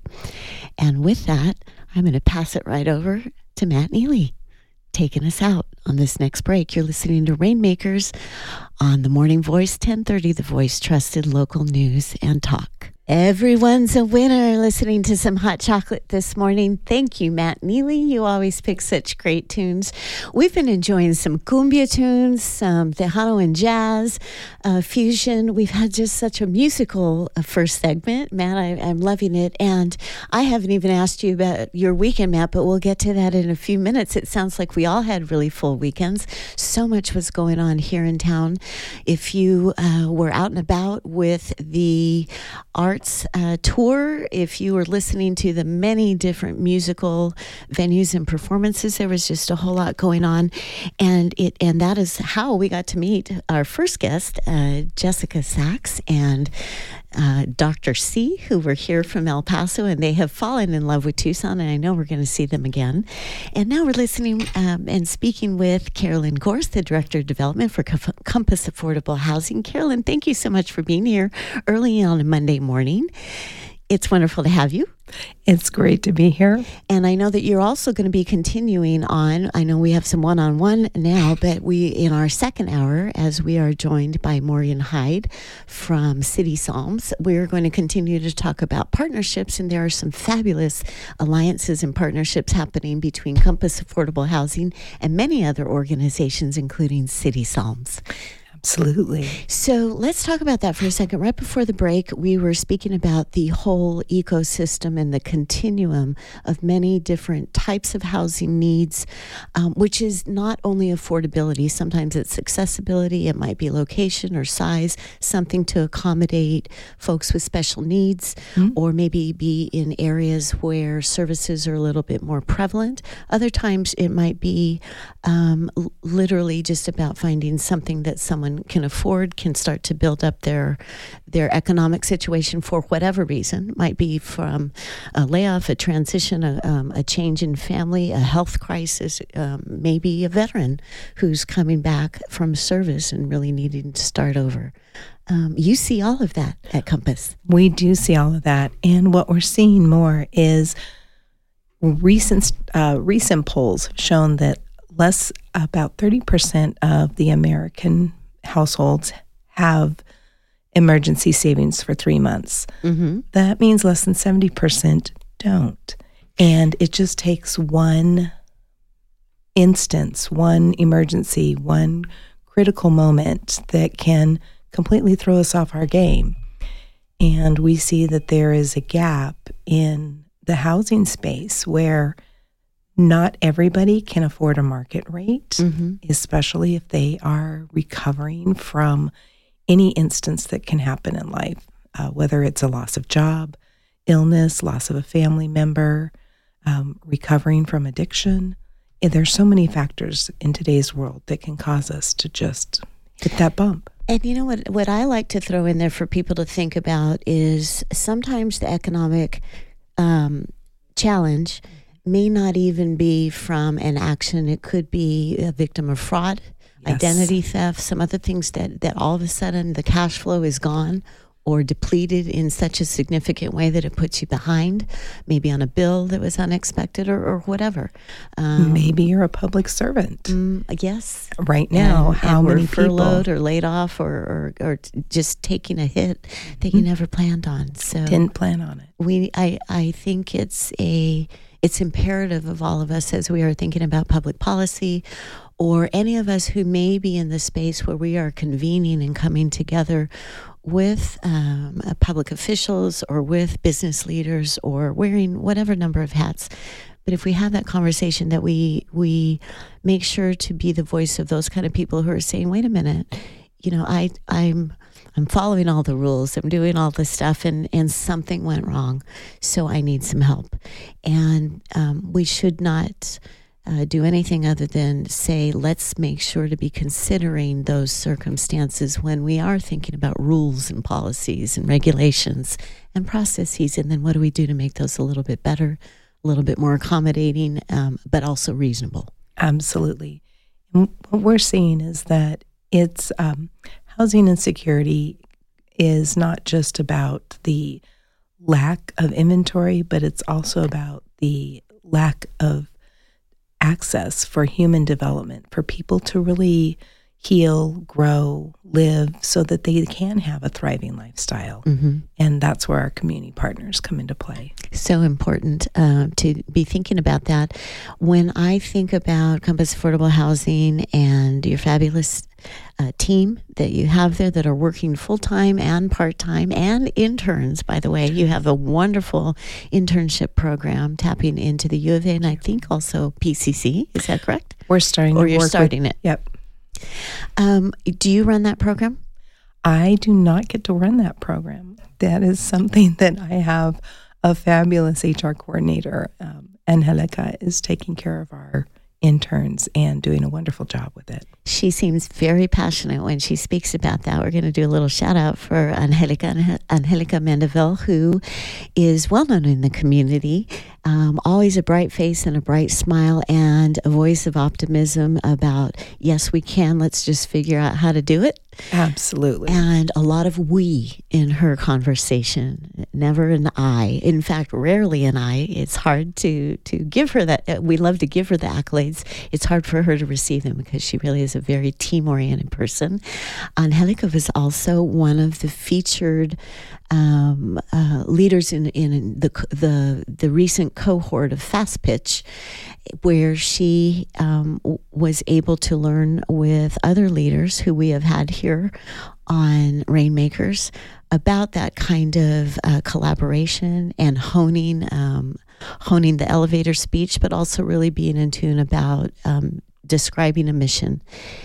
And with that, I'm going to pass it right over to Matt Neely, taking us out on this next break. You're listening to Rainmakers on the Morning Voice, ten thirty The Voice, trusted local news and talk. Everyone's a winner listening to some hot chocolate this morning. Thank you, Matt Neely. You always pick such great tunes. We've been enjoying some cumbia tunes, some Tejano and jazz uh, fusion. We've had just such a musical uh, first segment. Matt, I, I'm loving it. And I haven't even asked you about your weekend, Matt, but we'll get to that in a few minutes. It sounds like we all had really full weekends. So much was going on here in town. If you uh, were out and about with the art Arts uh, tour, if you were listening to the many different musical venues and performances, there was just a whole lot going on, and it and that is how we got to meet our first guest, uh, Jessica Sachs and uh, Doctor C, who were here from El Paso, and they have fallen in love with Tucson, and I know we're going to see them again. And now we're listening um, and speaking with Carolyn Gorst, the Director of Development for Compass Affordable Housing. Carolyn, thank you so much for being here early on a Monday morning. It's wonderful to have you. It's great to be here. And I know that you're also going to be continuing on. I know we have some one-on-one now, but we, in our second hour, as we are joined by Maureen Hyde from City Psalms, we're going to continue to talk about partnerships, and there are some fabulous alliances and partnerships happening between Compass Affordable Housing and many other organizations, including City Psalms. Absolutely. So let's talk about that for a second. Right before the break, we were speaking about the whole ecosystem and the continuum of many different types of housing needs, um, which is not only affordability. Sometimes it's accessibility. It might be location or size, something to accommodate folks with special needs, mm-hmm. or maybe be in areas where services are a little bit more prevalent. Other times it might be um, l- literally just about finding something that someone can afford, can start to build up their their economic situation for whatever reason. Might be from a layoff, a transition, a, um, a change in family, a health crisis, um, maybe a veteran who's coming back from service and really needing to start over. Um, you see all of that at Compass. We do see all of that. And what we're seeing more is recent, uh, recent polls have shown that less, about thirty percent of the American households have emergency savings for three months. Mm-hmm. That means less than seventy percent don't. And it just takes one instance, one emergency, one critical moment that can completely throw us off our game. And we see that there is a gap in the housing space where not everybody can afford a market rate, mm-hmm. especially if they are recovering from any instance that can happen in life, uh, whether it's a loss of job, illness, loss of a family member, um, recovering from addiction. And there's so many factors in today's world that can cause us to just hit that bump. And you know what, what I like to throw in there for people to think about is sometimes the economic um, challenge may not even be from an action. It could be a victim of fraud, yes. identity theft, some other things that, that all of a sudden the cash flow is gone or depleted in such a significant way that it puts you behind, maybe on a bill that was unexpected or, or whatever. Um, maybe you're a public servant. Um, yes. Right now, and, how and many we're people furloughed or laid off or, or, or just taking a hit that you never planned on. So didn't plan on it. We, I, I think it's a, it's imperative of all of us as we are thinking about public policy, or any of us who may be in the space where we are convening and coming together with um, uh, public officials or with business leaders or wearing whatever number of hats. But if we have that conversation, that we we make sure to be the voice of those kind of people who are saying, wait a minute, you know, I, I'm I'm following all the rules, I'm doing all this stuff, and, and something went wrong, so I need some help. And um, we should not Uh, do anything other than say, let's make sure to be considering those circumstances when we are thinking about rules and policies and regulations and processes. And then what do we do to make those a little bit better, a little bit more accommodating, um, but also reasonable? Absolutely. And what we're seeing is that it's um, housing insecurity is not just about the lack of inventory, but it's also about the lack of access for human development, for people to really heal, grow, live, so that they can have a thriving lifestyle. Mm-hmm. And that's where our community partners come into play. So important uh, to be thinking about that. When I think about Compass Affordable Housing and your fabulous uh, team that you have there that are working full-time and part-time, and interns, by the way, you have a wonderful internship program tapping into the U of A and I think also P C C. Is that correct? We're starting or to you're work starting with, it. Yep. Um, do you run that program? I do not get to run that program. That is something that I have a fabulous H R coordinator. Um, Angelica is taking care of our interns and doing a wonderful job with it. She seems very passionate when she speaks about that. We're going to do a little shout out for Angelica, Angelica Mendeville, who is well known in the community. Um, always a bright face and a bright smile and a voice of optimism about, yes, we can. Let's just figure out how to do it. Absolutely. And a lot of we in her conversation, never an I. In fact, rarely an I. It's hard to, to give her that. We love to give her the accolades. It's hard for her to receive them because she really is a very team-oriented person. Angelica was also one of the featured um, uh, leaders in, in the, the, the recent cohort of Fast Pitch, where she um, was able to learn with other leaders who we have had here on Rainmakers about that kind of uh, collaboration and honing um, honing the elevator speech, but also really being in tune about um, describing a mission.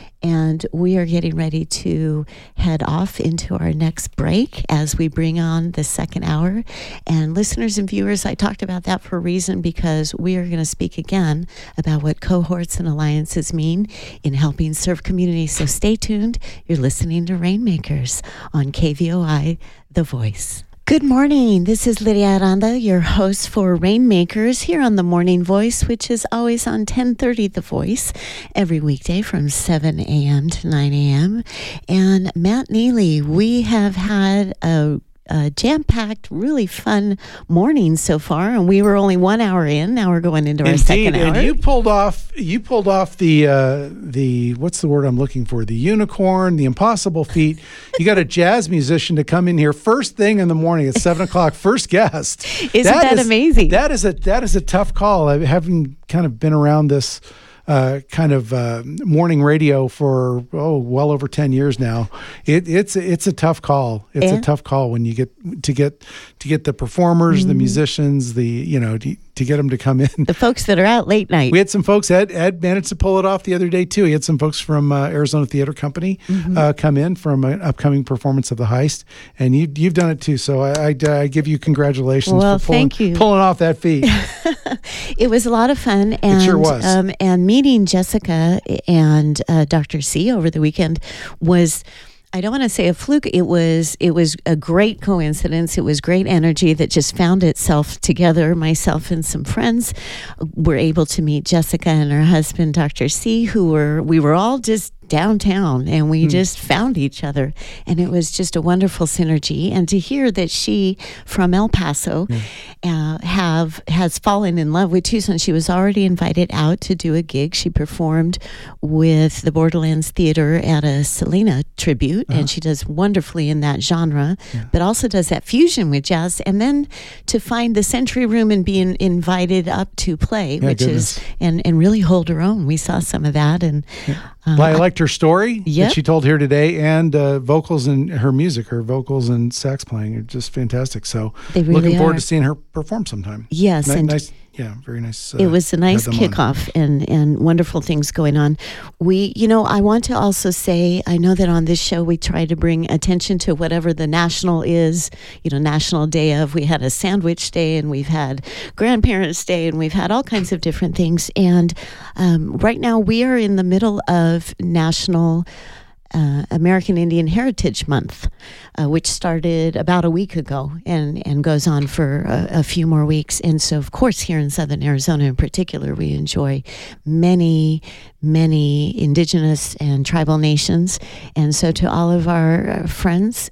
And we are getting ready to head off into our next break as we bring on the second hour. And listeners and viewers, I talked about that for a reason, because we are going to speak again about what cohorts and alliances mean in helping serve communities. So stay tuned. You're listening to Rainmakers on K V O I, The Voice. Good morning. This is Lydia Aranda, your host for Rainmakers here on The Morning Voice, which is always on ten thirty The Voice, every weekday from seven a.m. to nine a.m. And Matt Neely, we have had a a jam-packed, really fun morning so far, and we were only one hour in. Now we're going into our Indeed, second hour. and you pulled off, you pulled off the uh, the what's the word I'm looking for? The unicorn, the impossible feat. You got a jazz musician to come in here first thing in the morning at seven o'clock. First guest. Isn't that, that is, amazing? That is a that is a tough call. I having kind of been around this. uh, kind of uh, morning radio for oh well over ten years now. It, it's it's a tough call. It's Yeah. a tough call when you get to get to get the performers, the musicians, the you know to, to get them to come in. The folks that are out late night. We had some folks. Ed Ed managed to pull it off the other day too. He had some folks from uh, Arizona Theater Company uh, come in from an upcoming performance of The Heist, and you you've done it too. So I, I, I give you congratulations Well, for pulling, thank you. pulling off that feat. It was a lot of fun, and sure was. Um, and meeting Jessica and uh, Doctor C over the weekend was, I don't want to say a fluke. It was it was a great coincidence. It was great energy that just found itself together. Myself and some friends were able to meet Jessica and her husband, Doctor C, who were we were all just downtown, and we Mm. just found each other, and it was just a wonderful synergy. And to hear that she, from El Paso, Mm. uh, have has fallen in love with Tucson. She was already invited out to do a gig. She performed with the Borderlands Theater at a Selena tribute, Uh-huh. and she does wonderfully in that genre, but also does that fusion with jazz. And then to find the Century Room and being invited up to play, Yeah, which goodness. is and and really hold her own. We saw some of that, and um, Well, I liked her story Yep. that she told here today, and uh, vocals and her music, her vocals and sax playing are just fantastic. So They really looking forward are. to seeing her perform sometime. Yes, Ni- and nice, yeah, very nice. Uh, it was a nice had them on. kickoff and, and wonderful things going on. We, you know, I want to also say, I know that on this show we try to bring attention to whatever the national is, you know, National Day of. We had a Sandwich Day, and we've had Grandparents' Day, and we've had all kinds of different things. And um, right now we are in the middle of National Uh, American Indian Heritage Month, uh, which started about a week ago and, and goes on for a, a few more weeks. And so, of course, here in Southern Arizona in particular, we enjoy many, many indigenous and tribal nations. And so to all of our uh, friends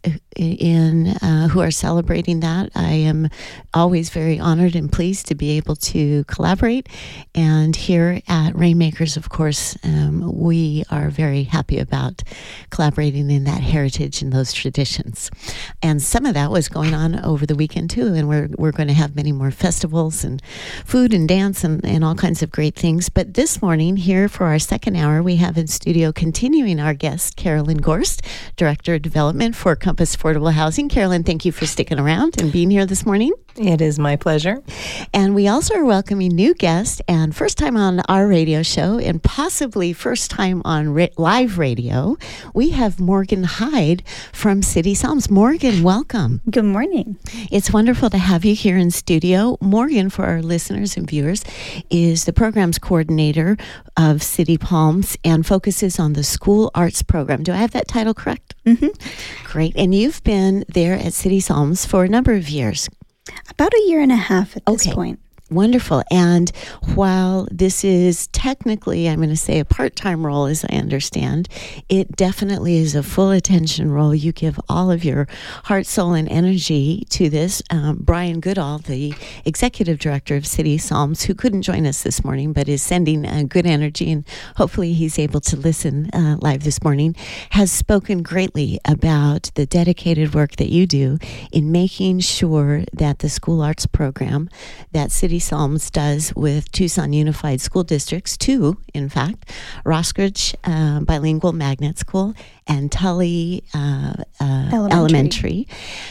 in uh, who are celebrating that, I am always very honored and pleased to be able to collaborate. And here at Rainmakers, of course, um, we are very happy about collaborating in that heritage and those traditions. And some of that was going on over the weekend too, and we're we're going to have many more festivals and food and dance and, and all kinds of great things. But this morning here for our second hour, we have in studio continuing our guest, Carolyn Gorst, Director of Development for Compass Affordable Housing. Carolyn, thank you for sticking around and being here this morning. It is my pleasure. And we also are welcoming new guests, and first time on our radio show, and possibly first time on ra- live radio, we have Morgan Hyde from City Psalms. Morgan, welcome. Good morning. It's wonderful to have you here in studio. Morgan, for our listeners and viewers, is the programs coordinator of City Palms and focuses on the school arts program. Do I have that title correct? Mm-hmm. Great. And you've been there at City Psalms for a number of years. About a year and a half at this Okay. point. Wonderful. And while this is technically, I'm going to say, a part-time role, as I understand, it definitely is a full attention role. You give all of your heart, soul, and energy to this. Um, Brian Goodall, the executive director of City Psalms, who couldn't join us this morning, but is sending uh, good energy, and hopefully he's able to listen uh, live this morning, has spoken greatly about the dedicated work that you do in making sure that the school arts program that City Psalms does with Tucson Unified School Districts, two, in fact, Roskridge uh, Bilingual Magnet School and Tully uh, uh, Elementary. Elementary.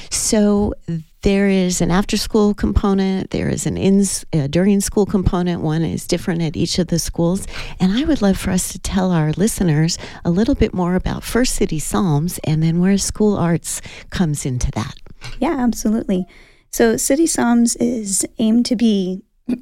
So there is an after-school component. There is an in, uh, during-school component. One is different at each of the schools. And I would love for us to tell our listeners a little bit more about first City Psalms and then where school arts comes into that. Yeah, absolutely. So City Psalms is aimed to be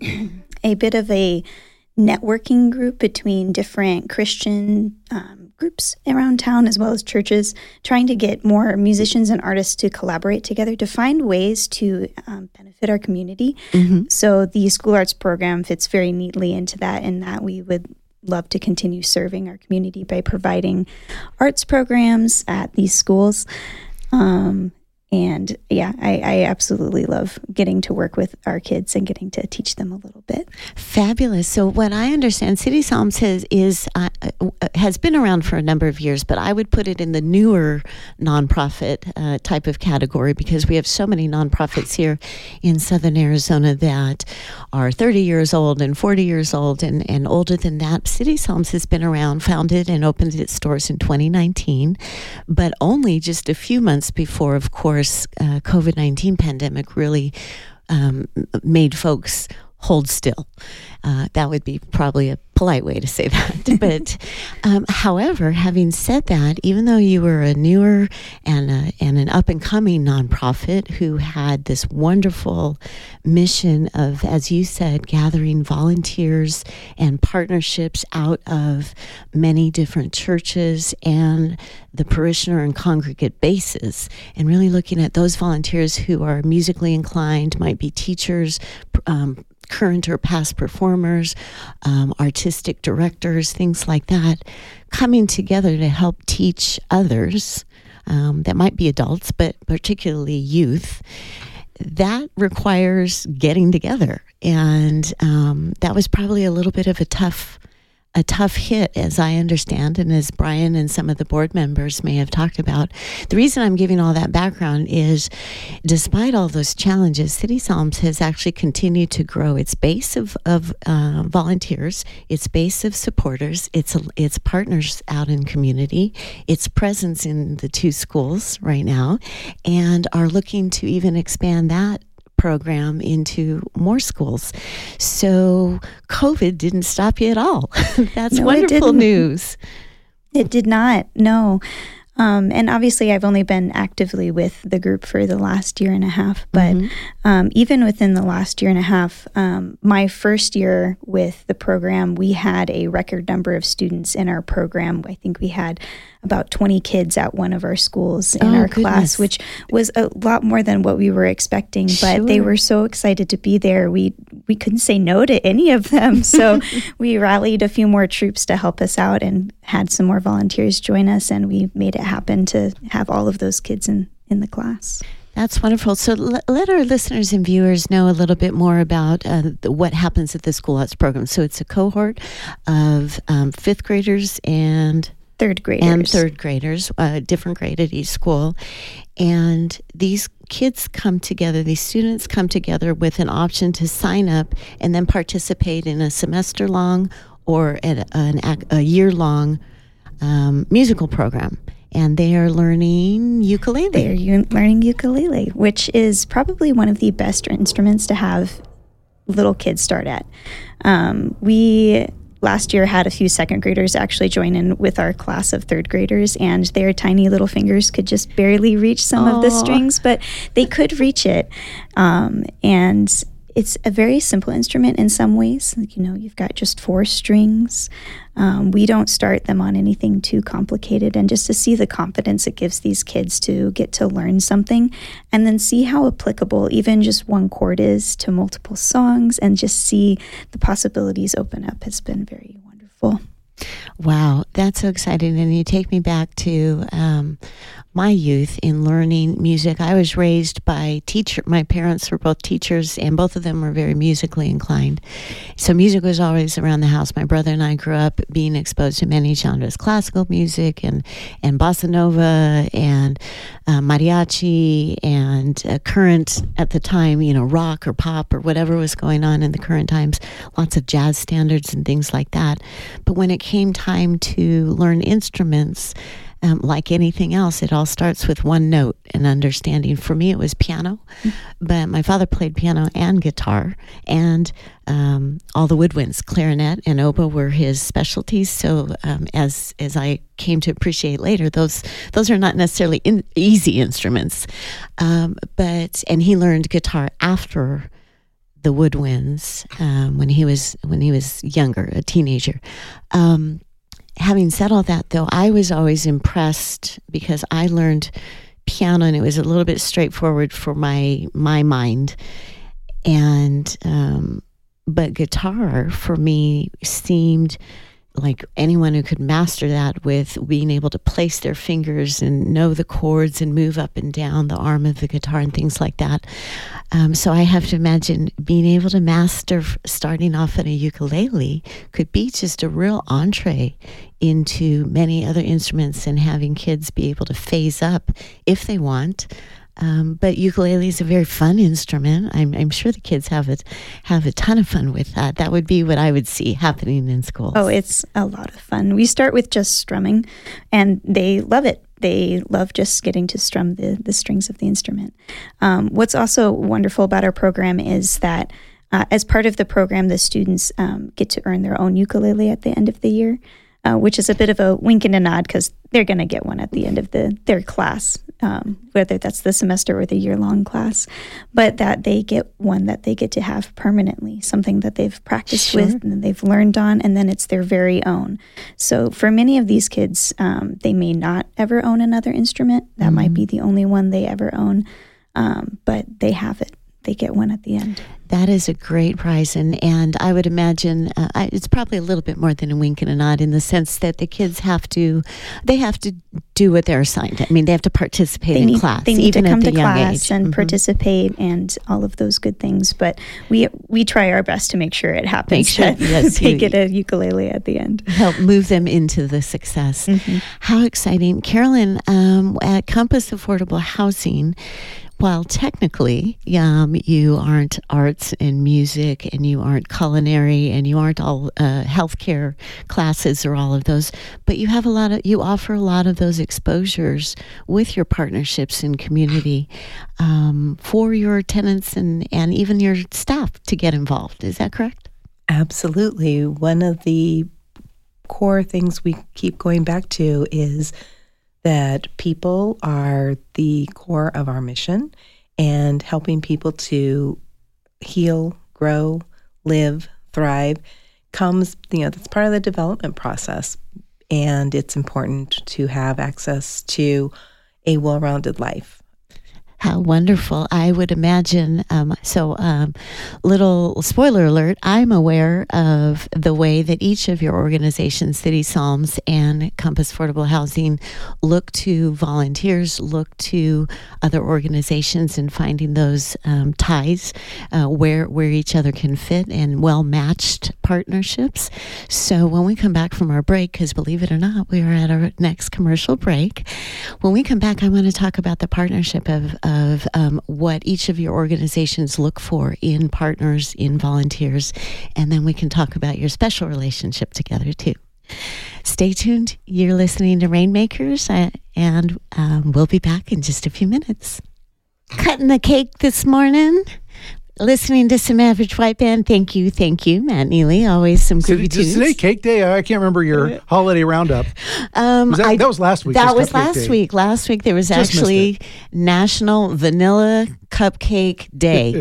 a bit of a networking group between different Christian um, groups around town as well as churches, trying to get more musicians and artists to collaborate together to find ways to um, benefit our community. Mm-hmm. So the school arts program fits very neatly into that, in that we would love to continue serving our community by providing arts programs at these schools. Um, And yeah, I, I absolutely love getting to work with our kids and getting to teach them a little bit. Fabulous. So what I understand, City Psalms has is uh, has been around for a number of years, but I would put it in the newer nonprofit uh, type of category because we have so many nonprofits here in Southern Arizona that are thirty years old and forty years old and, and older than that. City Psalms has been around, founded and opened its doors in twenty nineteen, but only just a few months before, of course, Uh, COVID nineteen pandemic really um, made folks hold still. Uh, that would be probably a polite way to say that. But um, however, having said that, even though you were a newer and, a, and an up-and-coming nonprofit who had this wonderful mission of, as you said, gathering volunteers and partnerships out of many different churches and the parishioner and congregate bases, and really looking at those volunteers who are musically inclined, might be teachers, um, current or past performers, um, artistic directors, things like that, coming together to help teach others um, that might be adults, but particularly youth. That requires getting together. And um, that was probably a little bit of a tough a tough hit, as I understand, and as Brian and some of the board members may have talked about. The reason I'm giving all that background is, despite all those challenges, City Psalms has actually continued to grow its base of, of uh, volunteers, its base of supporters, its, its partners out in community, its presence in the two schools right now, and are looking to even expand that program into more schools. So COVID didn't stop you at all. That's No, wonderful news. It did not, no. Um, and obviously, I've only been actively with the group for the last year and a half. But Mm-hmm. um, even within the last year and a half, um, my first year with the program, we had a record number of students in our program. I think we had about twenty kids at one of our schools in Oh, our goodness. class, which was a lot more than what we were expecting. But Sure. they were so excited to be there. We we couldn't say no to any of them. So we rallied a few more troops to help us out and had some more volunteers join us, and we made it happen to have all of those kids in, in the class. That's wonderful. So l- let our listeners and viewers know a little bit more about uh, the, what happens at the Schoolhouse program. So it's a cohort of um, fifth graders and Third graders. and third graders, uh, different grade at each school. And these kids come together, these students come together with an option to sign up and then participate in a semester-long or at an, a year-long um, musical program. And they are learning ukulele. They are u- learning ukulele, which is probably one of the best instruments to have little kids start at. Um, we last year had a few second graders actually join in with our class of third graders, and their tiny little fingers could just barely reach some of the Aw. strings, but they could reach it. Um, and it's a very simple instrument in some ways. Like, you know, you've got just four strings. Um, we don't start them on anything too complicated, and just to see the confidence it gives these kids to get to learn something and then see how applicable even just one chord is to multiple songs, and just see the possibilities open up has been very wonderful. Wow, that's so exciting. And you take me back to um, my youth in learning music. I was raised by teacher. My parents were both teachers, and both of them were very musically inclined. So music was always around the house. My brother and I grew up being exposed to many genres, classical music and, and bossa nova and uh, mariachi and uh, current at the time, you know, rock or pop or whatever was going on in the current times, lots of jazz standards and things like that. But when it came time to learn instruments, um, like anything else, it all starts with one note and understanding. For me, it was piano, but my father played piano and guitar, and um, all the woodwinds, clarinet and oboe were his specialties. So um, as as I came to appreciate later, those those are not necessarily in, easy instruments, um, but and he learned guitar after the woodwinds um, when he was when he was younger, a teenager. Um, having said all that, though, I was always impressed because I learned piano and it was a little bit straightforward for my my mind, and um, but guitar for me seemed like anyone who could master that with being able to place their fingers and know the chords and move up and down the arm of the guitar and things like that. Um, so I have to imagine being able to master starting off on a ukulele could be just a real entree into many other instruments, and having kids be able to phase up if they want. Um, but ukulele is a very fun instrument. I'm, I'm sure the kids have it have a ton of fun with that. That would be what I would see happening in schools. Oh, it's a lot of fun. We start with just strumming, and they love it. They love just getting to strum the, the strings of the instrument. Um, what's also wonderful about our program is that uh, as part of the program, the students um, get to earn their own ukulele at the end of the year, uh, which is a bit of a wink and a nod because they're going to get one at the end of the their class, um, whether that's the semester or the year-long class, but that they get one that they get to have permanently, something that they've practiced Sure. with and they've learned on, and then it's their very own. So for many of these kids, um, they may not ever own another instrument. That Mm-hmm. might be the only one they ever own, um, but they have it. They get one at the end. That is a great prize, and, and I would imagine uh, I, it's probably a little bit more than a wink and a nod in the sense that the kids have to, they have to do what they're assigned. I mean, they have to participate They in need, class, they need even to come at the to young class age. and Mhm. participate and all of those good things. But we we try our best to make sure it happens. Make sure, that yes, they you- get a ukulele at the end. Help move them into the success. Mm-hmm. How exciting. Carolyn, um, at Compass Affordable Housing, while technically um, you aren't arts and music and you aren't culinary and you aren't all uh, healthcare classes or all of those, but you have a lot of, you offer a lot of those exposures with your partnerships in community um, for your tenants and, and even your staff to get involved. Is that correct? Absolutely. One of the core things we keep going back to is that people are the core of our mission, and helping people to heal, grow, live, thrive comes, you know, that's part of the development process. And it's important to have access to a well-rounded life. How wonderful. I would imagine. Um, so, um, little spoiler alert, I'm aware of the way that each of your organizations, City Psalms and Compass Affordable Housing, look to volunteers, look to other organizations and finding those um, ties uh, where, where each other can fit and well-matched partnerships. So when we come back from our break, because believe it or not, we are at our next commercial break. When we come back, I want to talk about the partnership of of um, what each of your organizations look for in partners, in volunteers, and then we can talk about your special relationship together too. Stay tuned. You're listening to Rainmakers, uh, and um, we'll be back in just a few minutes. Cutting the cake this morning. Listening to some Average White Band. Thank you, thank you, Matt Neely. Always some groovy Is tunes. today Cake Day? I can't remember your holiday roundup. Um, Was that, I- that was last week. That was was Cupcake last Day. week. Last week there was Just missed actually National Vanilla Cupcake Day.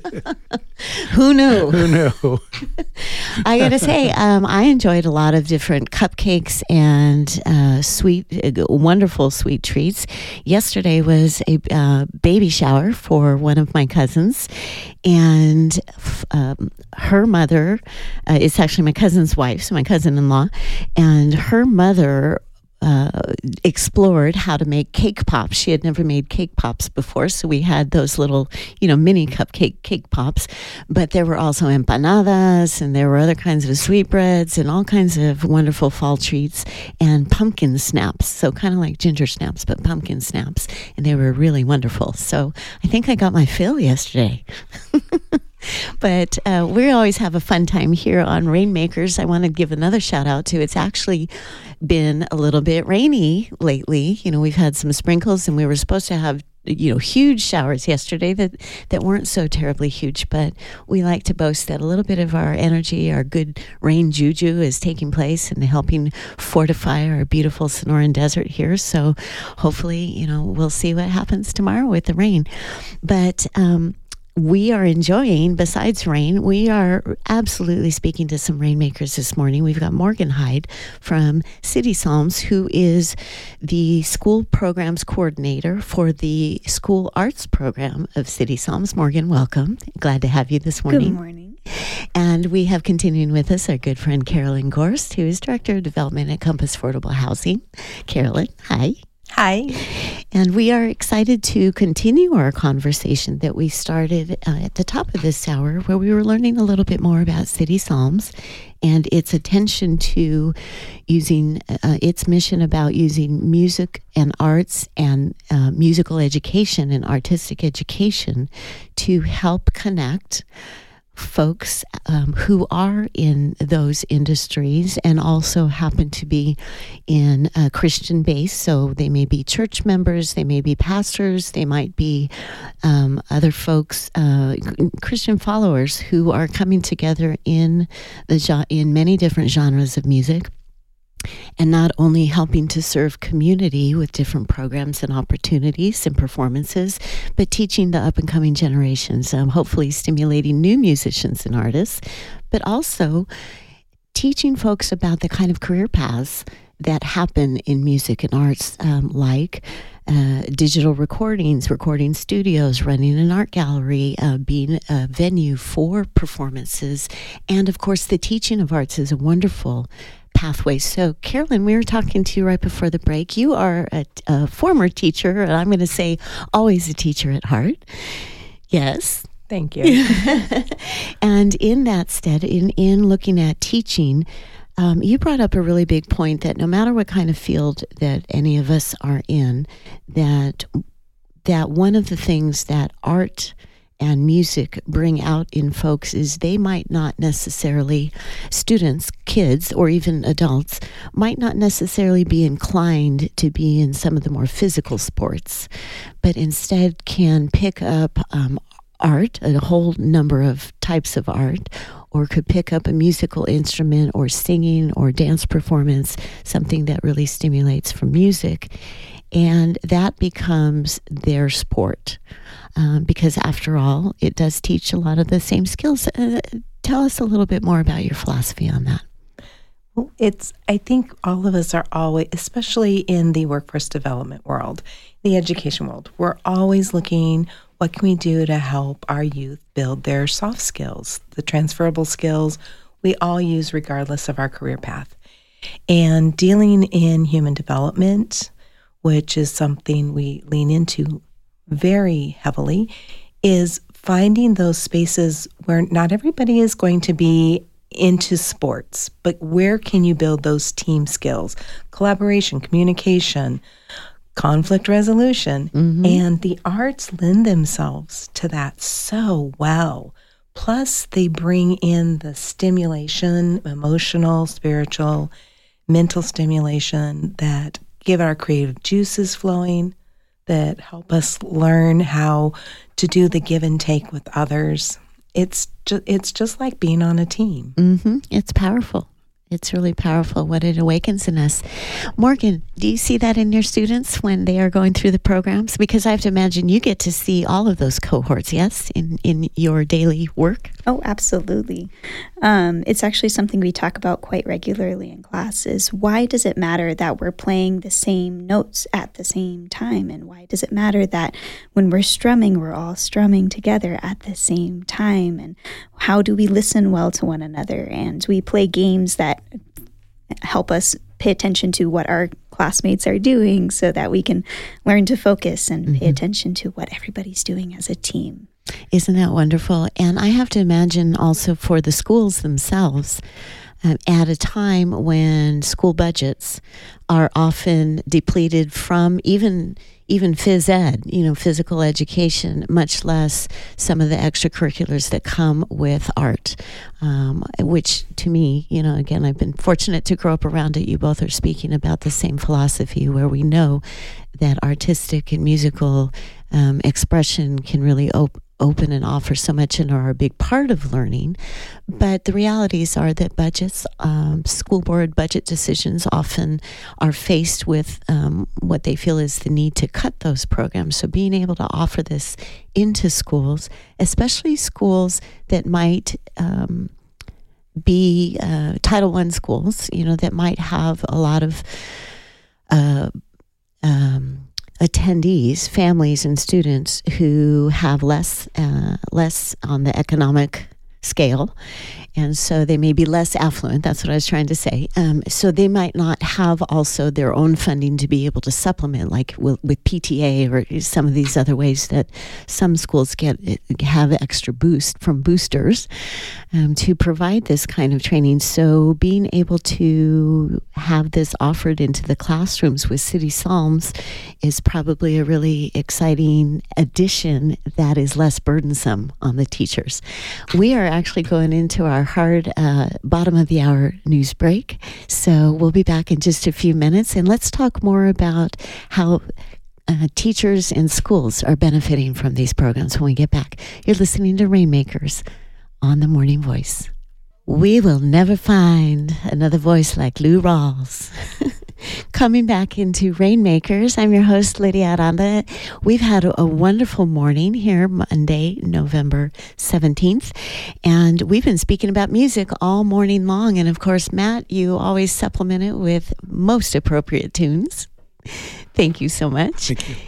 Who knew? Who knew? I got to say, um, I enjoyed a lot of different cupcakes and uh, sweet, uh, wonderful sweet treats. Yesterday was a uh, baby shower for one of my cousins, and f- um, her mother uh, is actually my cousin's wife, so my cousin-in-law, and her mother uh, explored how to make cake pops. She had never made cake pops before, so we had those little, you know, mini cupcake cake pops. But there were also empanadas, and there were other kinds of sweetbreads, and all kinds of wonderful fall treats, and pumpkin snaps. So kind of like ginger snaps, but pumpkin snaps, and they were really wonderful. So I think I got my fill yesterday. But uh, we always have a fun time here on Rainmakers. I want to give another shout out to, it's actually been a little bit rainy lately. You know, we've had some sprinkles, and we were supposed to have, you know, huge showers yesterday that, that weren't so terribly huge. But we like to boast that a little bit of our energy, our good rain juju is taking place and helping fortify our beautiful Sonoran Desert here. So hopefully, you know, we'll see what happens tomorrow with the rain. But, um, we are enjoying, besides rain, we are absolutely speaking to some rainmakers this morning. We've got Morgan Hyde from City Psalms, who is the school programs coordinator for the school arts program of City Psalms. Morgan, welcome. Glad to have you this morning. Good morning. And we have continuing with us our good friend Carolyn Gorst, who is Director of Development at Compass Affordable Housing. Carolyn, hi. Hi. And we are excited to continue our conversation that we started uh, at the top of this hour, where we were learning a little bit more about City Psalms and its attention to using uh, its mission about using music and arts and uh, musical education and artistic education to help connect folks um, who are in those industries and also happen to be in a Christian base. So they may be church members, they may be pastors, they might be um, other folks, uh, Christian followers who are coming together in the in many different genres of music. And not only helping to serve community with different programs and opportunities and performances, but teaching the up-and-coming generations, um, hopefully stimulating new musicians and artists, but also teaching folks about the kind of career paths that happen in music and arts, um, like uh, digital recordings, recording studios, running an art gallery, uh, being a venue for performances, and of course the teaching of arts is a wonderful pathway. So, Carolyn, we were talking to you right before the break. You are a, a former teacher, and I'm going to say always a teacher at heart. Yes. Thank you. And in that stead, in, in looking at teaching, um, you brought up a really big point that no matter what kind of field that any of us are in, that that one of the things that art and music bring out in folks is they might not necessarily, students, kids, or even adults, might not necessarily be inclined to be in some of the more physical sports, but instead can pick up um, art, a whole number of types of art, or could pick up a musical instrument or singing or dance performance, something that really stimulates from music. And that becomes their sport. Um, because after all, it does teach a lot of the same skills. Uh, tell us a little bit more about your philosophy on that. Well, it's, I think all of us are always, especially in the workforce development world, the education world, we're always looking, what can we do to help our youth build their soft skills, the transferable skills we all use regardless of our career path. And dealing in human development, which is something we lean into very heavily, is finding those spaces where not everybody is going to be into sports, but where can you build those team skills, collaboration, communication, conflict resolution, mm-hmm. and the arts lend themselves to that so well. Plus, they bring in the stimulation, emotional, spiritual, mental stimulation that give our creative juices flowing, that help us learn how to do the give and take with others. It's just, it's just like being on a team. Mm-hmm. It's powerful. It's really powerful what it awakens in us. Morgan, do you see that in your students when they are going through the programs? Because I have to imagine you get to see all of those cohorts, yes, in, in your daily work? Oh, absolutely. Um, it's actually something we talk about quite regularly in class is why does it matter that we're playing the same notes at the same time? And why does it matter that when we're strumming, we're all strumming together at the same time? And how do we listen well to one another? And we play games that help us pay attention to what our classmates are doing so that we can learn to focus and mm-hmm. pay attention to what everybody's doing as a team. Isn't that wonderful? And I have to imagine also for the schools themselves, uh, at a time when school budgets are often depleted from even even phys ed, you know, physical education, much less some of the extracurriculars that come with art, um, which to me, you know, again, I've been fortunate to grow up around it. You both are speaking about the same philosophy where we know that artistic and musical um, expression can really op- open and offer so much and are a big part of learning. But the realities are that budgets, um, school board budget decisions often are faced with um, what they feel is the need to cut those programs. So being able to offer this into schools, especially schools that might um, be uh, Title One schools, you know, that might have a lot of uh, um, attendees, families, and students who have less uh, less on the economic scale, And so they may be less affluent. That's what I was trying to say. Um, so they might not have also their own funding to be able to supplement, like with, with P T A or some of these other ways that some schools get have extra boost from boosters um, to provide this kind of training. So being able to have this offered into the classrooms with City Psalms is probably a really exciting addition that is less burdensome on the teachers. We are actually going into our hard uh, bottom of the hour news break. So we'll be back in just a few minutes, and let's talk more about how uh, teachers and schools are benefiting from these programs when we get back. You're listening to Rainmakers on the Morning Voice. We will never find another voice like Lou Rawls. Coming back into Rainmakers, I'm your host, Lydia Aranda. We've had a, a wonderful morning here, Monday, November seventeenth, and we've been speaking about music all morning long. And of course, Matt, you always supplement it with most appropriate tunes. Thank you so much. Thank you.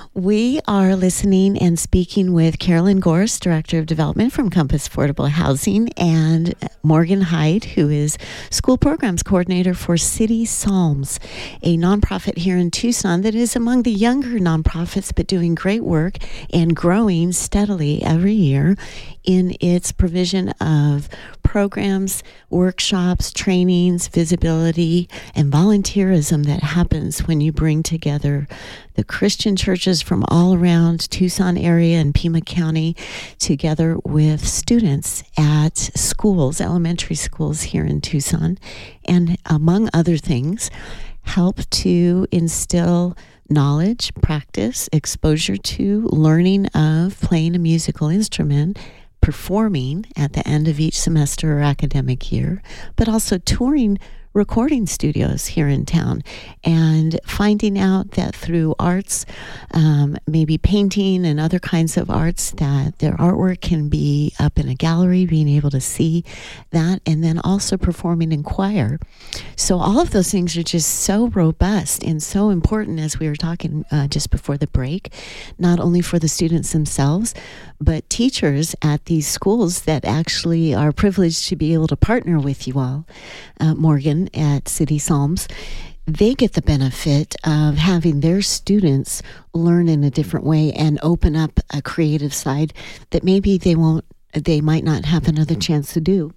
We are listening and speaking with Carolyn Gorse, Director of Development from Compass Affordable Housing, and Morgan Hyde, who is School Programs Coordinator for City Psalms, a nonprofit here in Tucson that is among the younger nonprofits, but doing great work and growing steadily every year in its provision of programs, workshops, trainings, visibility, and volunteerism that happens when you bring together the Christian churches from all around Tucson area and Pima County together with students at schools, elementary schools here in Tucson, and among other things, help to instill knowledge, practice, exposure to learning of playing a musical instrument, performing at the end of each semester or academic year, but also touring recording studios here in town and finding out that through arts, um, maybe painting and other kinds of arts, that their artwork can be up in a gallery, being able to see that, and then also performing in choir. So all of those things are just so robust and so important, as we were talking uh, just before the break, not only for the students themselves, but teachers at these schools that actually are privileged to be able to partner with you all, uh, Morgan, at City Psalms. They get the benefit of having their students learn in a different way and open up a creative side that maybe they won't, they might not have another chance to do.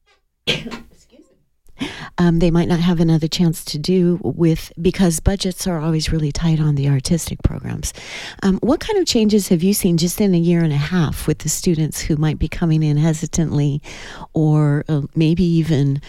Um, they might not have another chance to do with, because budgets are always really tight on the artistic programs. Um, what kind of changes have you seen just in a year and a half with the students who might be coming in hesitantly or uh, maybe even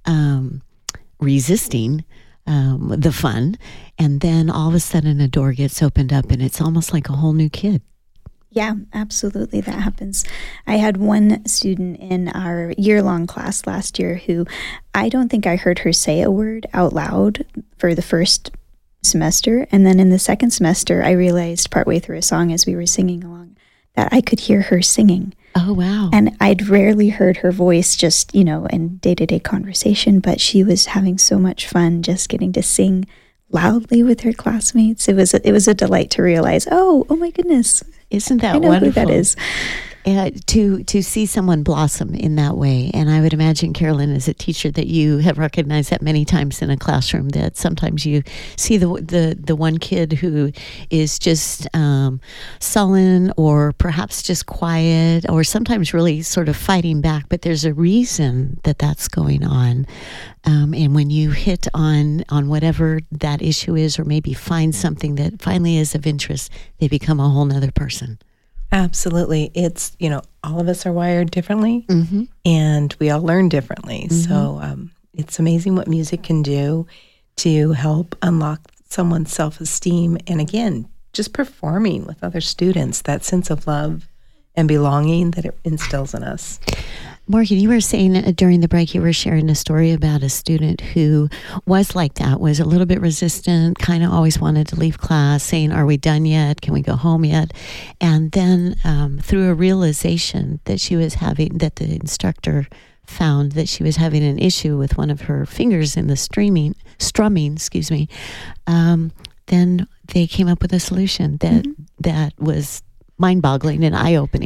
um, resisting um, the fun, and then all of a sudden a door gets opened up and it's almost like a whole new kid? Yeah, absolutely. That happens. I had one student in our year-long class last year who I don't think I heard her say a word out loud for the first semester. And then in the second semester, I realized partway through a song as we were singing along that I could hear her singing. Oh, wow. And I'd rarely heard her voice just, you know, in day-to-day conversation, but she was having so much fun just getting to sing loudly with her classmates. It was a, it was a delight to realize, oh, oh my goodness. Isn't that I know wonderful? Who that is. Uh, to to see someone blossom in that way. And I would imagine, Carolyn, as a teacher, that you have recognized that many times in a classroom, that sometimes you see the the, the one kid who is just um, sullen or perhaps just quiet or sometimes really sort of fighting back, but there's a reason that that's going on. Um, and when you hit on, on whatever that issue is, or maybe find something that finally is of interest, they become a whole nother person. Absolutely. It's, you know, all of us are wired differently, Mm-hmm. and we all learn differently. Mm-hmm. So um, it's amazing what music can do to help unlock someone's self-esteem. And again, just performing with other students, that sense of love and belonging that it instills in us. Morgan, you were saying uh, during the break, you were sharing a story about a student who was like that, was a little bit resistant, kind of always wanted to leave class, saying, are we done yet? Can we go home yet? And then um, through a realization that she was having, that the instructor found that she was having an issue with one of her fingers in the streaming, strumming, excuse me, um, then they came up with a solution that, mm-hmm. that was mind-boggling and eye-opening.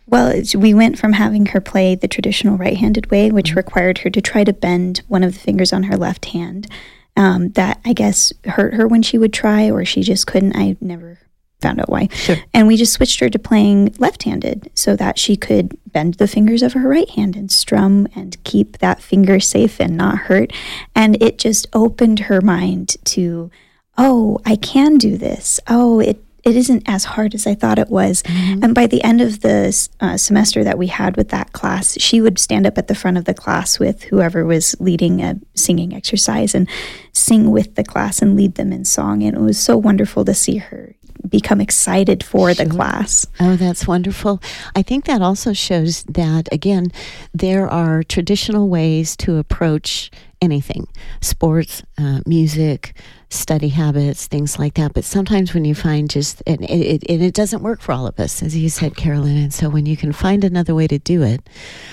Well, it's- we went from having her play the traditional right-handed way, which required her to try to bend one of the fingers on her left hand. Um, that, I guess, hurt her when she would try, or she just couldn't. I never found out why. Sure. And we just switched her to playing left-handed so that she could bend the fingers of her right hand and strum and keep that finger safe and not hurt. And it just opened her mind to, oh, I can do this. Oh, it it isn't as hard as I thought it was. Mm-hmm. And by the end of the uh, semester that we had with that class, she would stand up at the front of the class with whoever was leading a singing exercise and sing with the class and lead them in song. And it was so wonderful to see her become excited for Sure. the class. Oh, that's wonderful. I think that also shows that, again, there are traditional ways to approach anything, sports, uh, music, study habits, things like that. But sometimes when you find just, and it, it, and it doesn't work for all of us, as you said, Carolyn. And so when you can find another way to do it,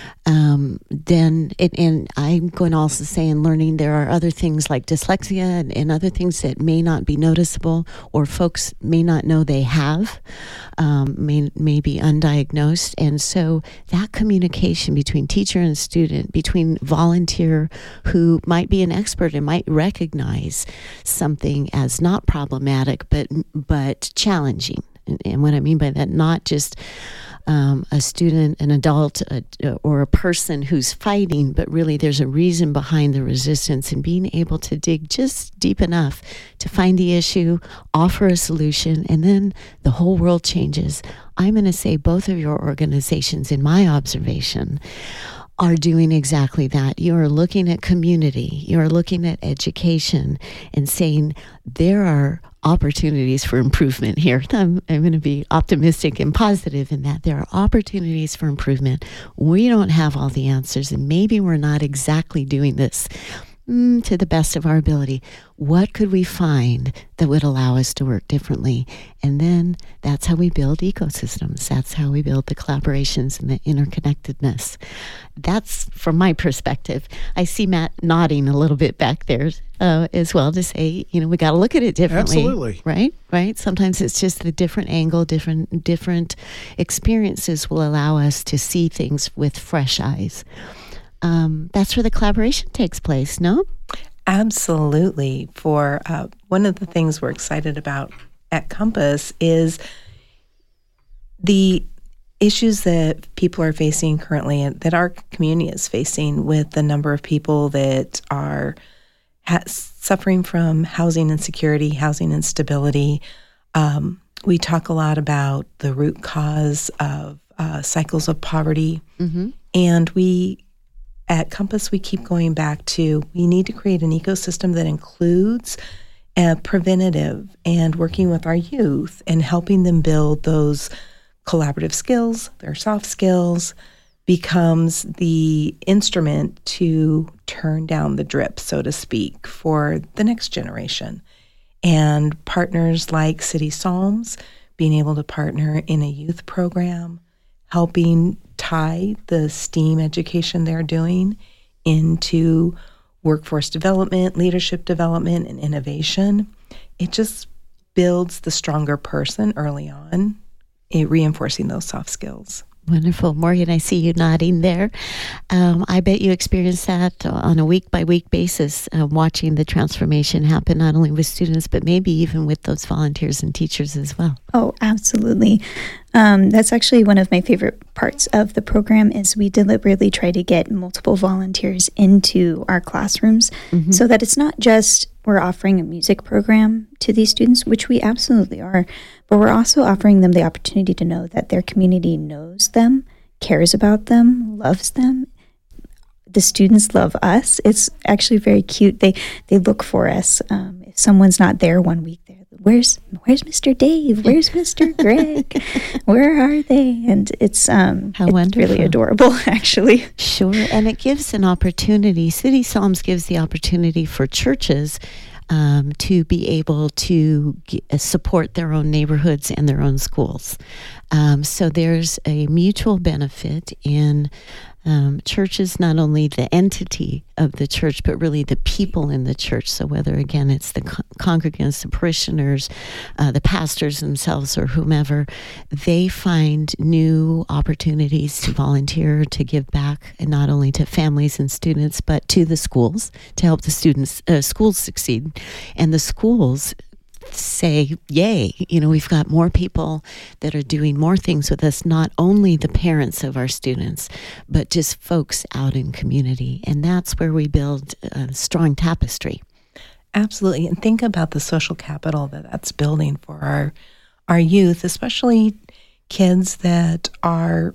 um, then, it, and I'm going to also say in learning, there are other things like dyslexia and, and other things that may not be noticeable or folks may not know they have, um, may, may be undiagnosed. And so that communication between teacher and student, between volunteer who might be an expert and might recognize something as not problematic, but but challenging. And, and what I mean by that, not just um, a student, an adult, a, or a person who's fighting, but really there's a reason behind the resistance, and being able to dig just deep enough to find the issue, offer a solution, and then the whole world changes. I'm going to say both of your organizations, in my observation, are doing exactly that. You're looking at community, you're looking at education, and saying there are opportunities for improvement here. I'm, I'm going to be optimistic and positive in that there are opportunities for improvement. We don't have all the answers, and maybe we're not exactly doing this mm, to the best of our ability. What could we find that would allow us to work differently? And then that's how we build ecosystems. That's how we build the collaborations and the interconnectedness. That's from my perspective. I see Matt nodding a little bit back there uh, as well to say, you know, we got to look at it differently. Absolutely. Right? Right? Sometimes it's just the different angle, different different experiences will allow us to see things with fresh eyes. Um, that's where the collaboration takes place, no? Absolutely. For uh, one of the things we're excited about at Compass is the issues that people are facing currently and that our community is facing with the number of people that are ha- suffering from housing insecurity, housing instability. Um, we talk a lot about the root cause of uh, cycles of poverty. Mm-hmm. And we At Compass, we keep going back to we need to create an ecosystem that includes uh, preventative and working with our youth and helping them build those collaborative skills, their soft skills, becomes the instrument to turn down the drip, so to speak, for the next generation. And partners like City Psalms, being able to partner in a youth program, helping tie the STEAM education they're doing into workforce development, leadership development, and innovation. It just builds the stronger person early on, it reinforcing those soft skills. Wonderful. Morgan, I see you nodding there. Um, I bet you experience that on a week-by-week basis, uh, watching the transformation happen, not only with students, but maybe even with those volunteers and teachers as well. Oh, absolutely. Um, that's actually one of my favorite parts of the program is we deliberately try to get multiple volunteers into our classrooms mm-hmm. so that it's not just we're offering a music program to these students, which we absolutely are, but we're also offering them the opportunity to know that their community knows them, cares about them, loves them. The students love us. It's actually very cute. They they look for us. Um, if someone's not there one week, they're Where's Where's Mister Dave? Where's Mister Greg? Where are they? And it's um, How it's wonderful. really adorable, actually. Sure, and it gives an opportunity. City Psalms gives the opportunity for churches um, to be able to g- support their own neighborhoods and their own schools. Um, so there's a mutual benefit in Um, church is not only the entity of the church, but really the people in the church. So whether, again, it's the con- congregants, the parishioners, uh, the pastors themselves, or whomever, they find new opportunities to volunteer, to give back, and not only to families and students, but to the schools, to help the students, uh, schools succeed. And the schools say, yay, you know, we've got more people that are doing more things with us, not only the parents of our students, but just folks out in community. And that's where we build a strong tapestry. Absolutely. And think about the social capital that that's building for our our youth, especially kids that are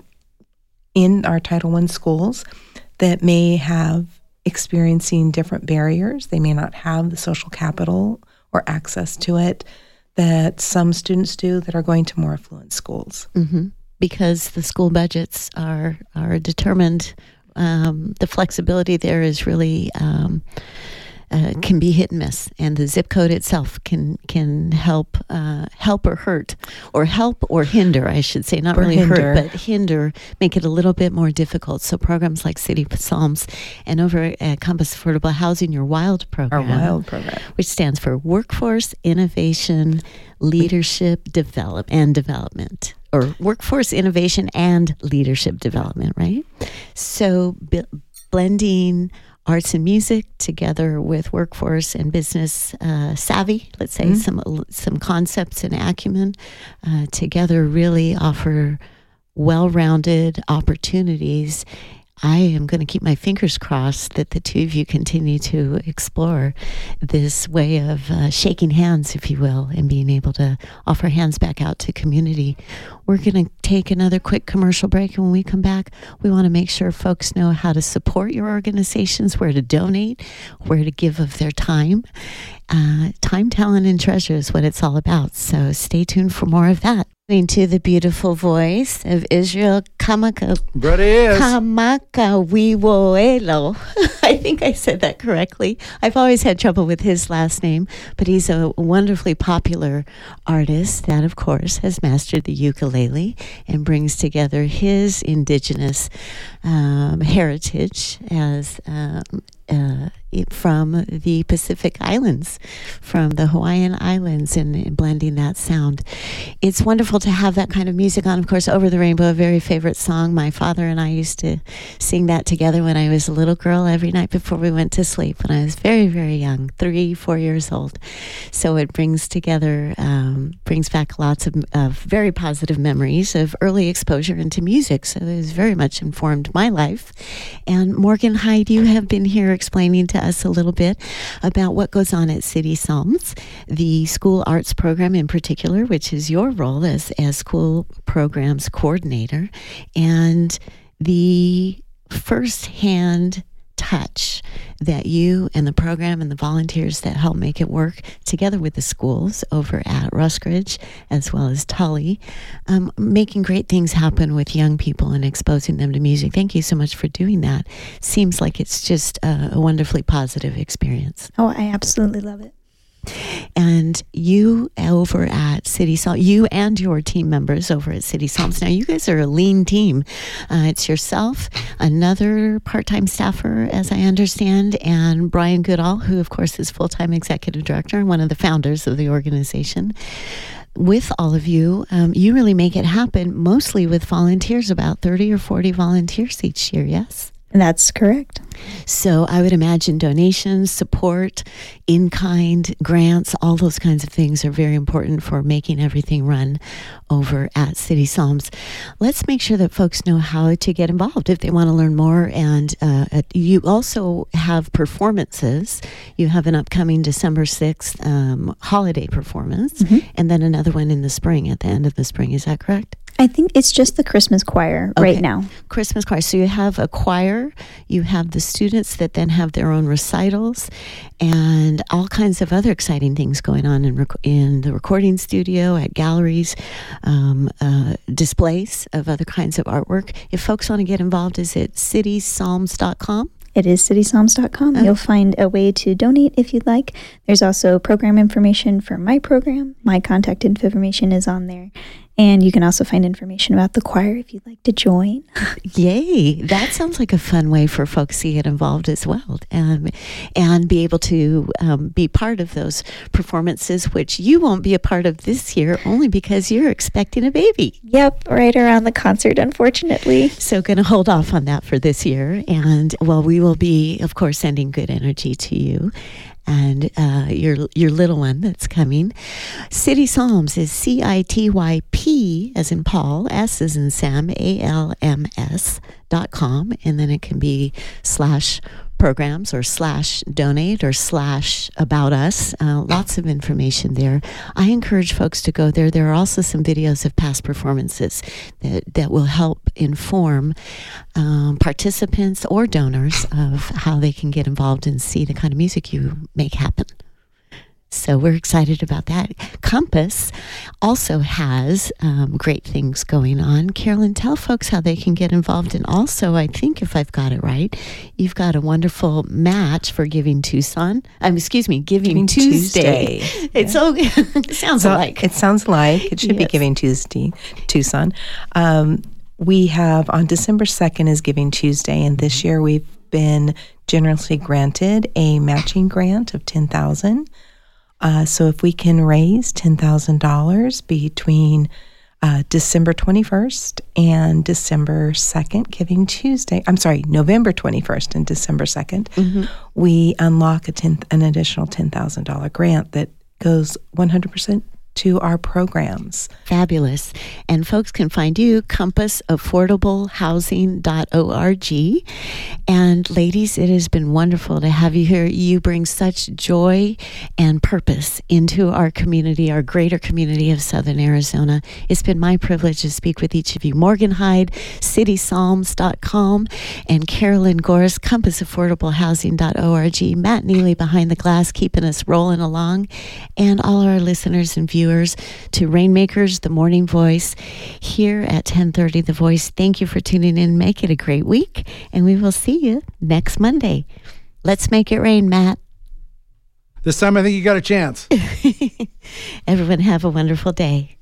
in our Title I schools that may have experiencing different barriers. They may not have the social capital or access to it that some students do that are going to more affluent schools. Mm-hmm. Because the school budgets are are determined. Um, the flexibility there is really um, uh, can be hit and miss, and the zip code itself can can help uh, help or hurt, or help or hinder, I should say, not Or really hinder. hurt, but hinder, make it a little bit more difficult. So programs like City Psalms and over at Compass Affordable Housing, your WILD Our program, WILD program. which stands for Workforce Innovation, Leadership Develop and Development, or Workforce Innovation and Leadership Development, right? So b- blending arts and music together with workforce and business uh, savvy, let's say, Mm-hmm. some some concepts and acumen uh, together really offer well-rounded opportunities. I am going to keep my fingers crossed that the two of you continue to explore this way of uh, shaking hands, if you will, and being able to offer hands back out to community. We're going to take another quick commercial break, and when we come back, we want to make sure folks know how to support your organizations, where to donate, where to give of their time. Uh, time, talent, and treasure is what it's all about. So stay tuned for more of that. To the beautiful voice of Israel Kamaka. Brother is. Kamaka Wiwoelo. I think I said that correctly. I've always had trouble with his last name, but he's a wonderfully popular artist that, of course, has mastered the ukulele and brings together his indigenous um, heritage as um, uh, it, from the Pacific Islands, from the Hawaiian Islands, and, and blending that sound. It's wonderful to have that kind of music on. Of course, Over the Rainbow, a very favorite song. My father and I used to sing that together when I was a little girl every night before we went to sleep when I was very, very young, three, four years old. So it brings together, um, brings back lots of, of very positive memories of early exposure into music. So it has very much informed my life. And Morgan Hyde, you have been here explaining to us a little bit about what goes on at City Psalms, the school arts program in particular, which is your role as, as school programs coordinator, and the first-hand touch that you and the program and the volunteers that help make it work together with the schools over at Ruskridge as well as Tully, um, making great things happen with young people and exposing them to music. Thank you so much for doing that. Seems like it's just a, a wonderfully positive experience. Oh, I absolutely love it. And you over at City Psalms, you and your team members over at City Psalms. Now, you guys are a lean team. Uh, it's yourself, another part-time staffer, as I understand, and Brian Goodall, who, of course, is full-time executive director and one of the founders of the organization. With all of you, um, you really make it happen, mostly with volunteers, about thirty or forty volunteers each year, yes? That's correct. So I would imagine donations, support, in-kind, grants, all those kinds of things are very important for making everything run over at City Psalms. Let's make sure that folks know how to get involved if they want to learn more. And uh, you also have performances. You have an upcoming December sixth um, holiday performance, mm-hmm. and then another one in the spring, at the end of the spring. Is that correct? I think it's just the Christmas choir Okay. right now. Christmas choir. So you have a choir, you have the students that then have their own recitals, and all kinds of other exciting things going on in rec- in the recording studio, at galleries, um, uh, displays of other kinds of artwork. If folks want to get involved, is it city psalms dot com? It is city psalms dot com. Okay. You'll find a way to donate if you'd like. There's also program information for my program. My contact information is on there. And you can also find information about the choir if you'd like to join. Yay. That sounds like a fun way for folks to get involved as well, um, and be able to um, be part of those performances, which you won't be a part of this year only because you're expecting a baby. Yep, right around the concert, unfortunately. So going to hold off on that for this year. And, well, we will be, of course, sending good energy to you and uh, your your little one that's coming. City Psalms is C I T Y P as in Paul, S as in Sam, A L M S dot com, and then it can be slash programs or slash donate or slash about us. Uh, lots of information there. I encourage folks to go there. There are also some videos of past performances that, that will help inform um, participants or donors of how they can get involved and see the kind of music you make happen. So we're excited about that. Compass also has um, great things going on. Carolyn, tell folks how they can get involved. And also, I think if I've got it right, you've got a wonderful match for Giving Tucson. Um, excuse me, Giving, Giving Tuesday. Tuesday. It's yeah. so it sounds so alike. It sounds like it should yes. be Giving Tuesday, Tucson. Um, we have on December second is Giving Tuesday, and this year we've been generously granted a matching grant of ten thousand dollars. Uh, so if we can raise ten thousand dollars between uh, December twenty-first and December second, Giving Tuesday, I'm sorry, November twenty-first and December second, mm-hmm. we unlock a ten, an additional ten thousand dollars grant that goes one hundred percent to our programs. Fabulous. And folks can find you compass affordable housing dot org. And ladies, it has been wonderful to have you here. You bring such joy and purpose into our community, our greater community of Southern Arizona. It's been my privilege to speak with each of you. Morgan Hyde, city psalms dot com, and Carolyn Goris, compass affordable housing dot org. Matt Neely behind the glass, keeping us rolling along, and all our listeners and viewers to Rainmakers, The Morning Voice, here at ten thirty The Voice. Thank you for tuning in. Make it a great week, and we will see you next Monday. Let's make it rain, Matt. This time I think you got a chance. Everyone have a wonderful day.